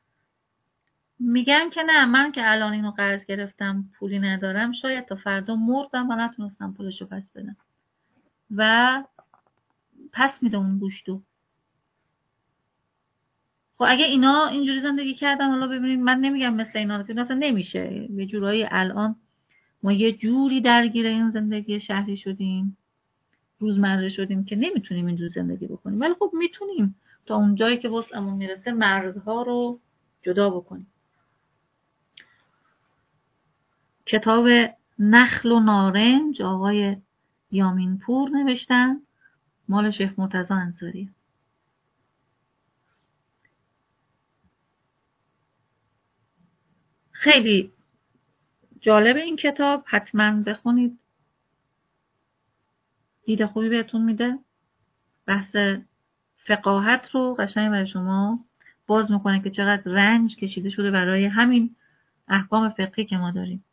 میگن که نه، من که الان اینو قرض گرفتم پولی ندارم، شاید تا فردا مردم و نتونستم پولشو پس بدم و پس میده اون گوشتو. خب اگه اینا اینجوری زندگی کردن، حالا ببینید من نمیگم مثل اینا که اصلا نمیشه، یه جورایی الان ما یه جوری درگیر این زندگی شهری شدیم، روزمره شدیم که نمیتونیم اینجور زندگی بکنیم، ولی خب میتونیم تا اون جایی که وسعمون میرسه مرزها رو جدا بکنیم. کتاب نخل و نارنج آقای یامین پور نوشتن، مال شیخ مرتضی انصاری. خیلی جالب این کتاب، حتما بخونید، دید خوبی بهتون میده، بحث فقاهت رو قشنگ برای شما باز میکنه که چقدر رنج کشیده شده برای همین احکام فقهی که ما داریم.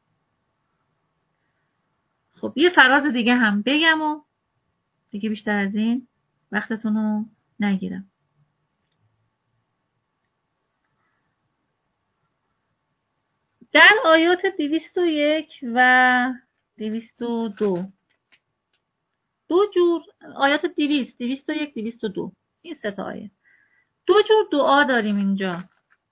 خب یه فراز دیگه هم بگم و دیگه بیشتر از این وقتتون رو نگیرم. در آیات 201 و 202 دو جور آیات 201 202 این سه تا آیه دو جور دعا داریم اینجا.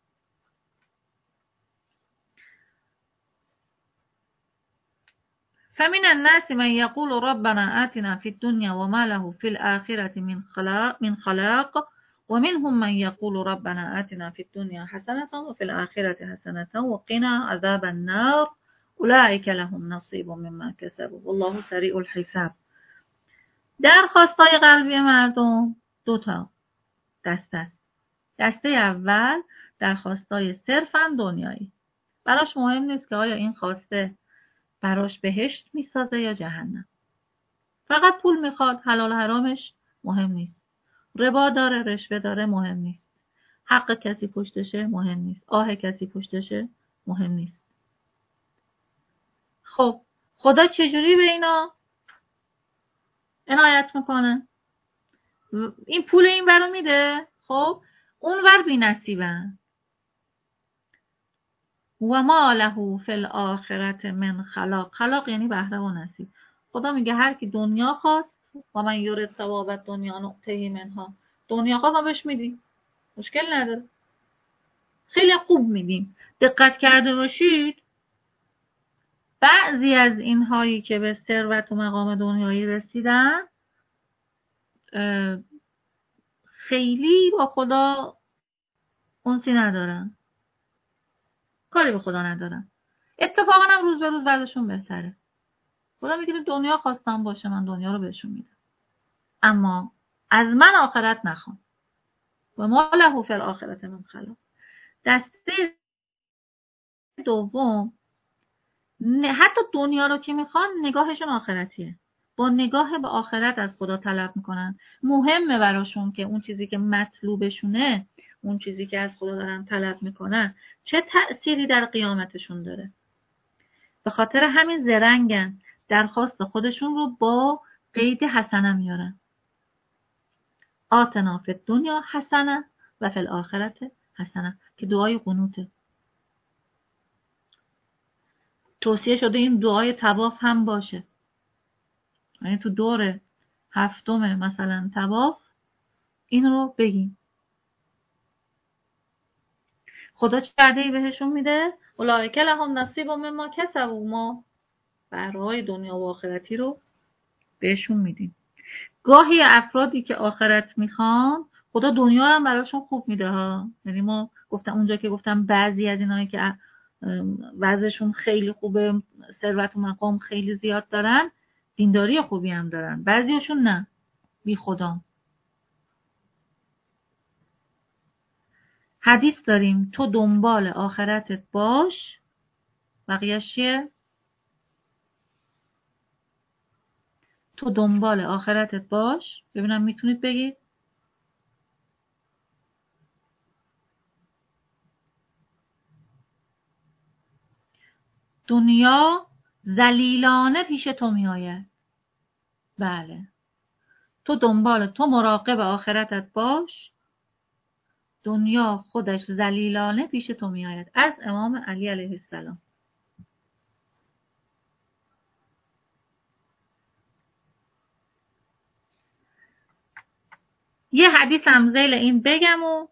فمن الناس من يقول ربنا آتنا في الدنيا وما له في الآخرة من خلاق ومنهم من يقول ربنا آتنا في الدنيا حسنة وفي الآخرة حسنة وقنا عذاب النار أولئك لهم نصيب مما كسبوا والله سریع الحساب. درخواستای قلبی مردم دو تا دسته است. دسته اول درخواستای صرفاً دنیایی. براش مهم نیست که آیا این خواسته براش بهشت میسازه یا جهنم. فقط پول میخواد، حلال حرامش مهم نیست. ربا داره، رشوه داره، مهم نیست. حق کسی پشتشه مهم نیست. آه کسی پشتشه مهم نیست. خب خدا چجوری به اینا عنایت میکنه؟ این پول این برو میده، خب اون ور بی نصیبن. و ما له فی الاخرة من خلاق. خلاق یعنی بهره و نصیب. خدا میگه هر کی دنیا خواست و من یورد ثواب دنیا نؤته منها، دنیا خواست بهش میدیم، مشکل نداره، خیلی خوب میدیم. دقت کرده باشید بعضی از اینهایی که به ثروت و مقام دنیایی رسیدن خیلی با خدا انسی ندارن، کاری به خدا ندارن، اتفاقا هم روز به روز بعدشون بهتره. خدا میگه دنیا خواستم باشه من دنیا رو بهشون میدم، اما از من آخرت نخوام. و ما له فی الاخرة من خلاق. دسته دوم حتی دنیا رو که میخوان نگاهشون آخرتیه، با نگاه به آخرت از خدا طلب میکنن. مهمه براشون که اون چیزی که مطلوبشونه، اون چیزی که از خدا دارن طلب میکنن چه تأثیری در قیامتشون داره. به خاطر همین زرنگن، درخواست خودشون رو با قید حسنه میارن. آتنا فی الدنیا حسنه و فی الاخرت حسنه که دعای قنوته. توصیه شده این دعای طواف هم باشه، یعنی تو دور هفتم مثلا طواف این رو بگیم. خدا چه وعده‌ای بهشون میده؟ اولئک لهم نصیب مما کسبوا، ما بهره‌های دنیا و آخرتی رو بهشون میدیم. گاهی افرادی که آخرت میخوان خدا دنیا رو هم براشون خوب میده ها. یعنی ما گفتم اونجا که گفتم بعضی از اینایی که وضعشون خیلی خوبه، ثروت و مقام خیلی زیاد دارن، دینداری خوبی هم دارن، بعضیاشون نه، بی خدا. حدیث داریم تو دنبال آخرتت باش، بقیه‌اش چیه؟ تو دنبال آخرتت باش. ببینم میتونید بگید. دنیا ذلیلانه پیش تو میآید. بله، تو مراقب آخرتت باش، دنیا خودش ذلیلانه پیش تو میآید. از امام علی علیه السلام. یه حدیث هم ذیل این بگم و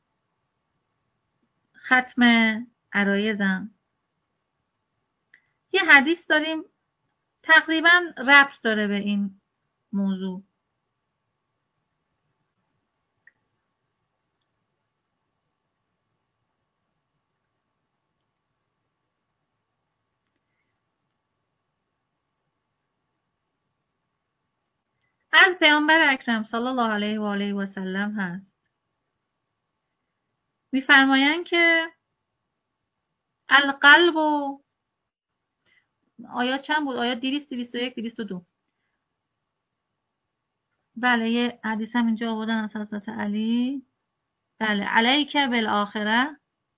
ختم عرایزم. یه حدیث داریم تقریبا ربط داره به این موضوع. از پیامبر اکرم صلی الله علیه و آله و سلم هست، میفرمایند که القلب و آیات چند بود؟ آیات 200 201 202. بله، یه حدیث هم اینجا آوردن از حضرت علی. بله، علیک بالآخره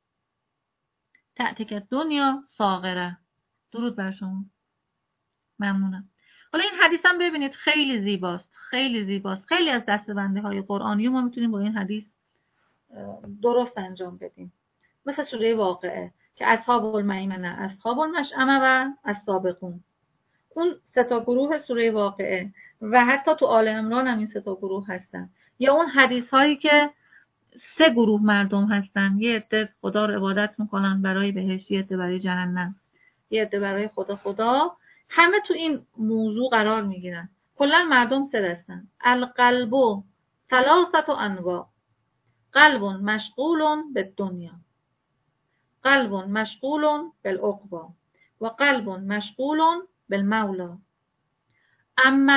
تأتیک دنیا صاغره. درود بر شما. ممنونم. حالا این حدیث هم ببینید خیلی زیباست، خیلی زیباست. خیلی از دستبندی های قرآنی ما میتونیم با این حدیث درست انجام بدیم. مثل سوره واقعه که اصحاب المیمنه، اصحاب المشأمه و السابقون، اون سه تا گروه سوره واقعه، و حتی تو آل عمران هم این سه تا گروه هستن. یا اون حدیث هایی که سه گروه مردم هستن، یه عده خدا رو عبادت میکنن برای بهشت، یه عده برای جهنم، یه عده برای خدا، همه تو این موضوع قرار میگیرن. کلا مردم سه دستن. القلب ثلاثه انواع: قلب مشغول بالدنیا، قلب مشغول بالعقبی و قلب مشغول بالمولا. اما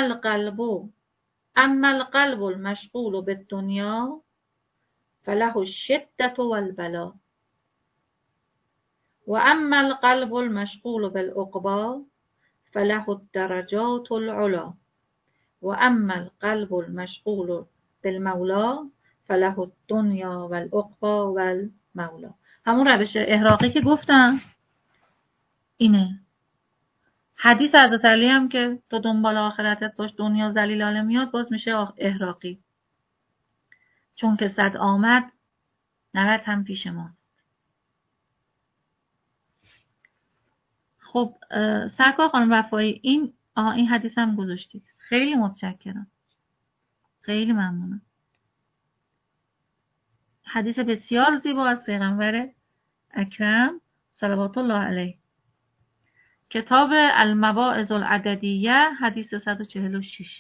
القلب المشغول بالدنیا فله الشدة والبلاء، و اما القلب المشغول بالعقبی فله الدرجات العلا، و اما القلب المشغول بالمولا فله الدنیا والعقبی والمولا. همون روش احراقی که گفتم اینه. حدیث حضرت علی هم که تو دنبال آخرتت باش، دنیا ذلیلانه میاد، باز میشه احراقی. چون که صد آمد 90 هم پیش ماست. خب سرکار خانم وفایی، این حدیث هم گذاشتید. خیلی متشکرم، خیلی ممنونم. حدیث بسیار زیبا از پیغمبر اکرم صلوات الله علیه. کتاب المواعظ العددیه، حدیث 146.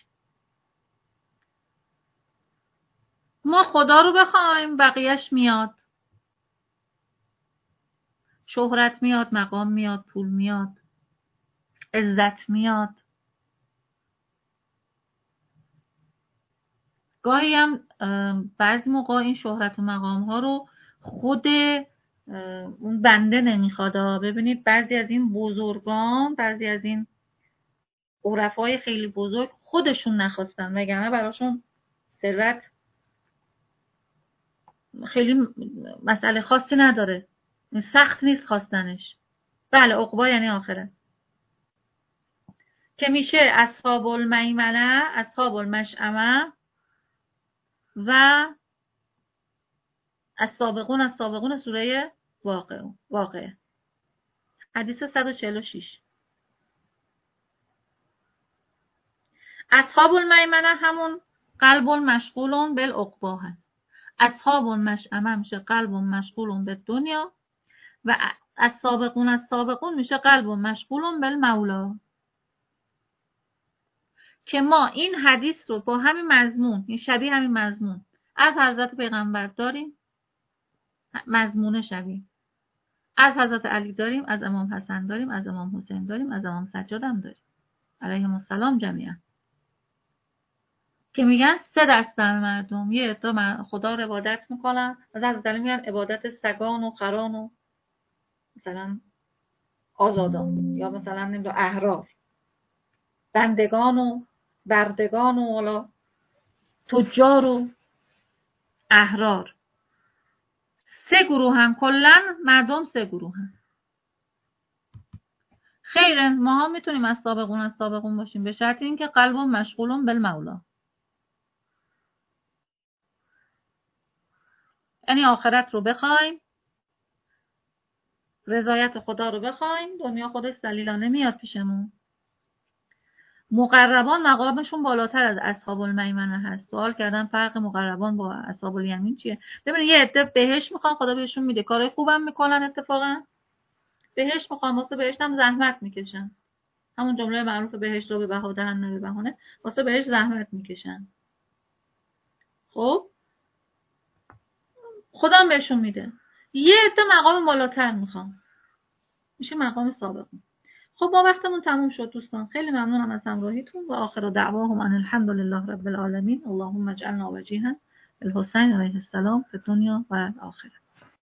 ما خدا رو بخوایم بقیهش میاد. شهرت میاد، مقام میاد، پول میاد، عزت میاد. گاهی هم بعضی موقع این شهرت و مقام ها رو خود اون بنده نمیخواد. ببینید بعضی از این بزرگان، بعضی از این عرفای خیلی بزرگ خودشون نخواستن، وگرنه براشون ثروت خیلی مسئله خاصی نداره، سخت نیست خواستنش. بله، عقبا یعنی آخرت، که میشه اصحاب المیمنه، اصحاب المشأمه و از سابقون سوره واقعه. حدیث 146. اصحاب المیمنه همون قلب مشغول بالعقبا هست. اصحاب المشأمه میشه قلب مشغول به دنیا و السابقون میشه قلب مشغول بالمولا. که ما این حدیث رو با همین مضمون، شبیه همین مضمون از حضرت پیغمبر داریم، مضمون شبیه از حضرت علی داریم، از امام حسن داریم، از امام حسین داریم، از امام سجاد هم داریم علیهم السلام جمیعا، که میگن 3 دسته مردم. یه عده خدا رو عبادت میکنن، از حضرت علی میگن عبادت سگان و خران و مثلا آزادان، یا مثلا نمیدونم احرار، بندگان و بردگان و حالا تجار و احرار. 3 گروه هم کلا مردم 3 گروه هم. خیر ما هم میتونیم از سابقون باشیم به شرط اینکه قلبم مشغولم بالمولا، یعنی آخرت رو بخوایم، رضایت خدا رو بخوایم، دنیا خودش ذلیلانه میاد پیشمون. مقربان مقامشون بالاتر از اصحاب المیمنه هست. سوال کردن فرق مقربان با اصحاب الیمین چیه؟ ببینید یه عده بهشت میخوان، خدا بهشون میده، کارهای خوبم میکنن، اتفاقا بهشت میخوان، واسه بهشت هم زحمت میکشن. همون جمله معروف بهشت رو به بها دهن نه به بهانه، واسه بهشت زحمت میکشن. خب خدا هم بهشون میده. یه عده مقام بالاتر میخوان، میشه مقام سابقون. خب ما وقتمون تموم شد دوستان، خیلی ممنونم از همراهیتون و آخر دعواهم ان الحمد لله رب العالمین. اللهم اجعلنا وجیها الحسین علیه السلام فی الدنیا و الاخره.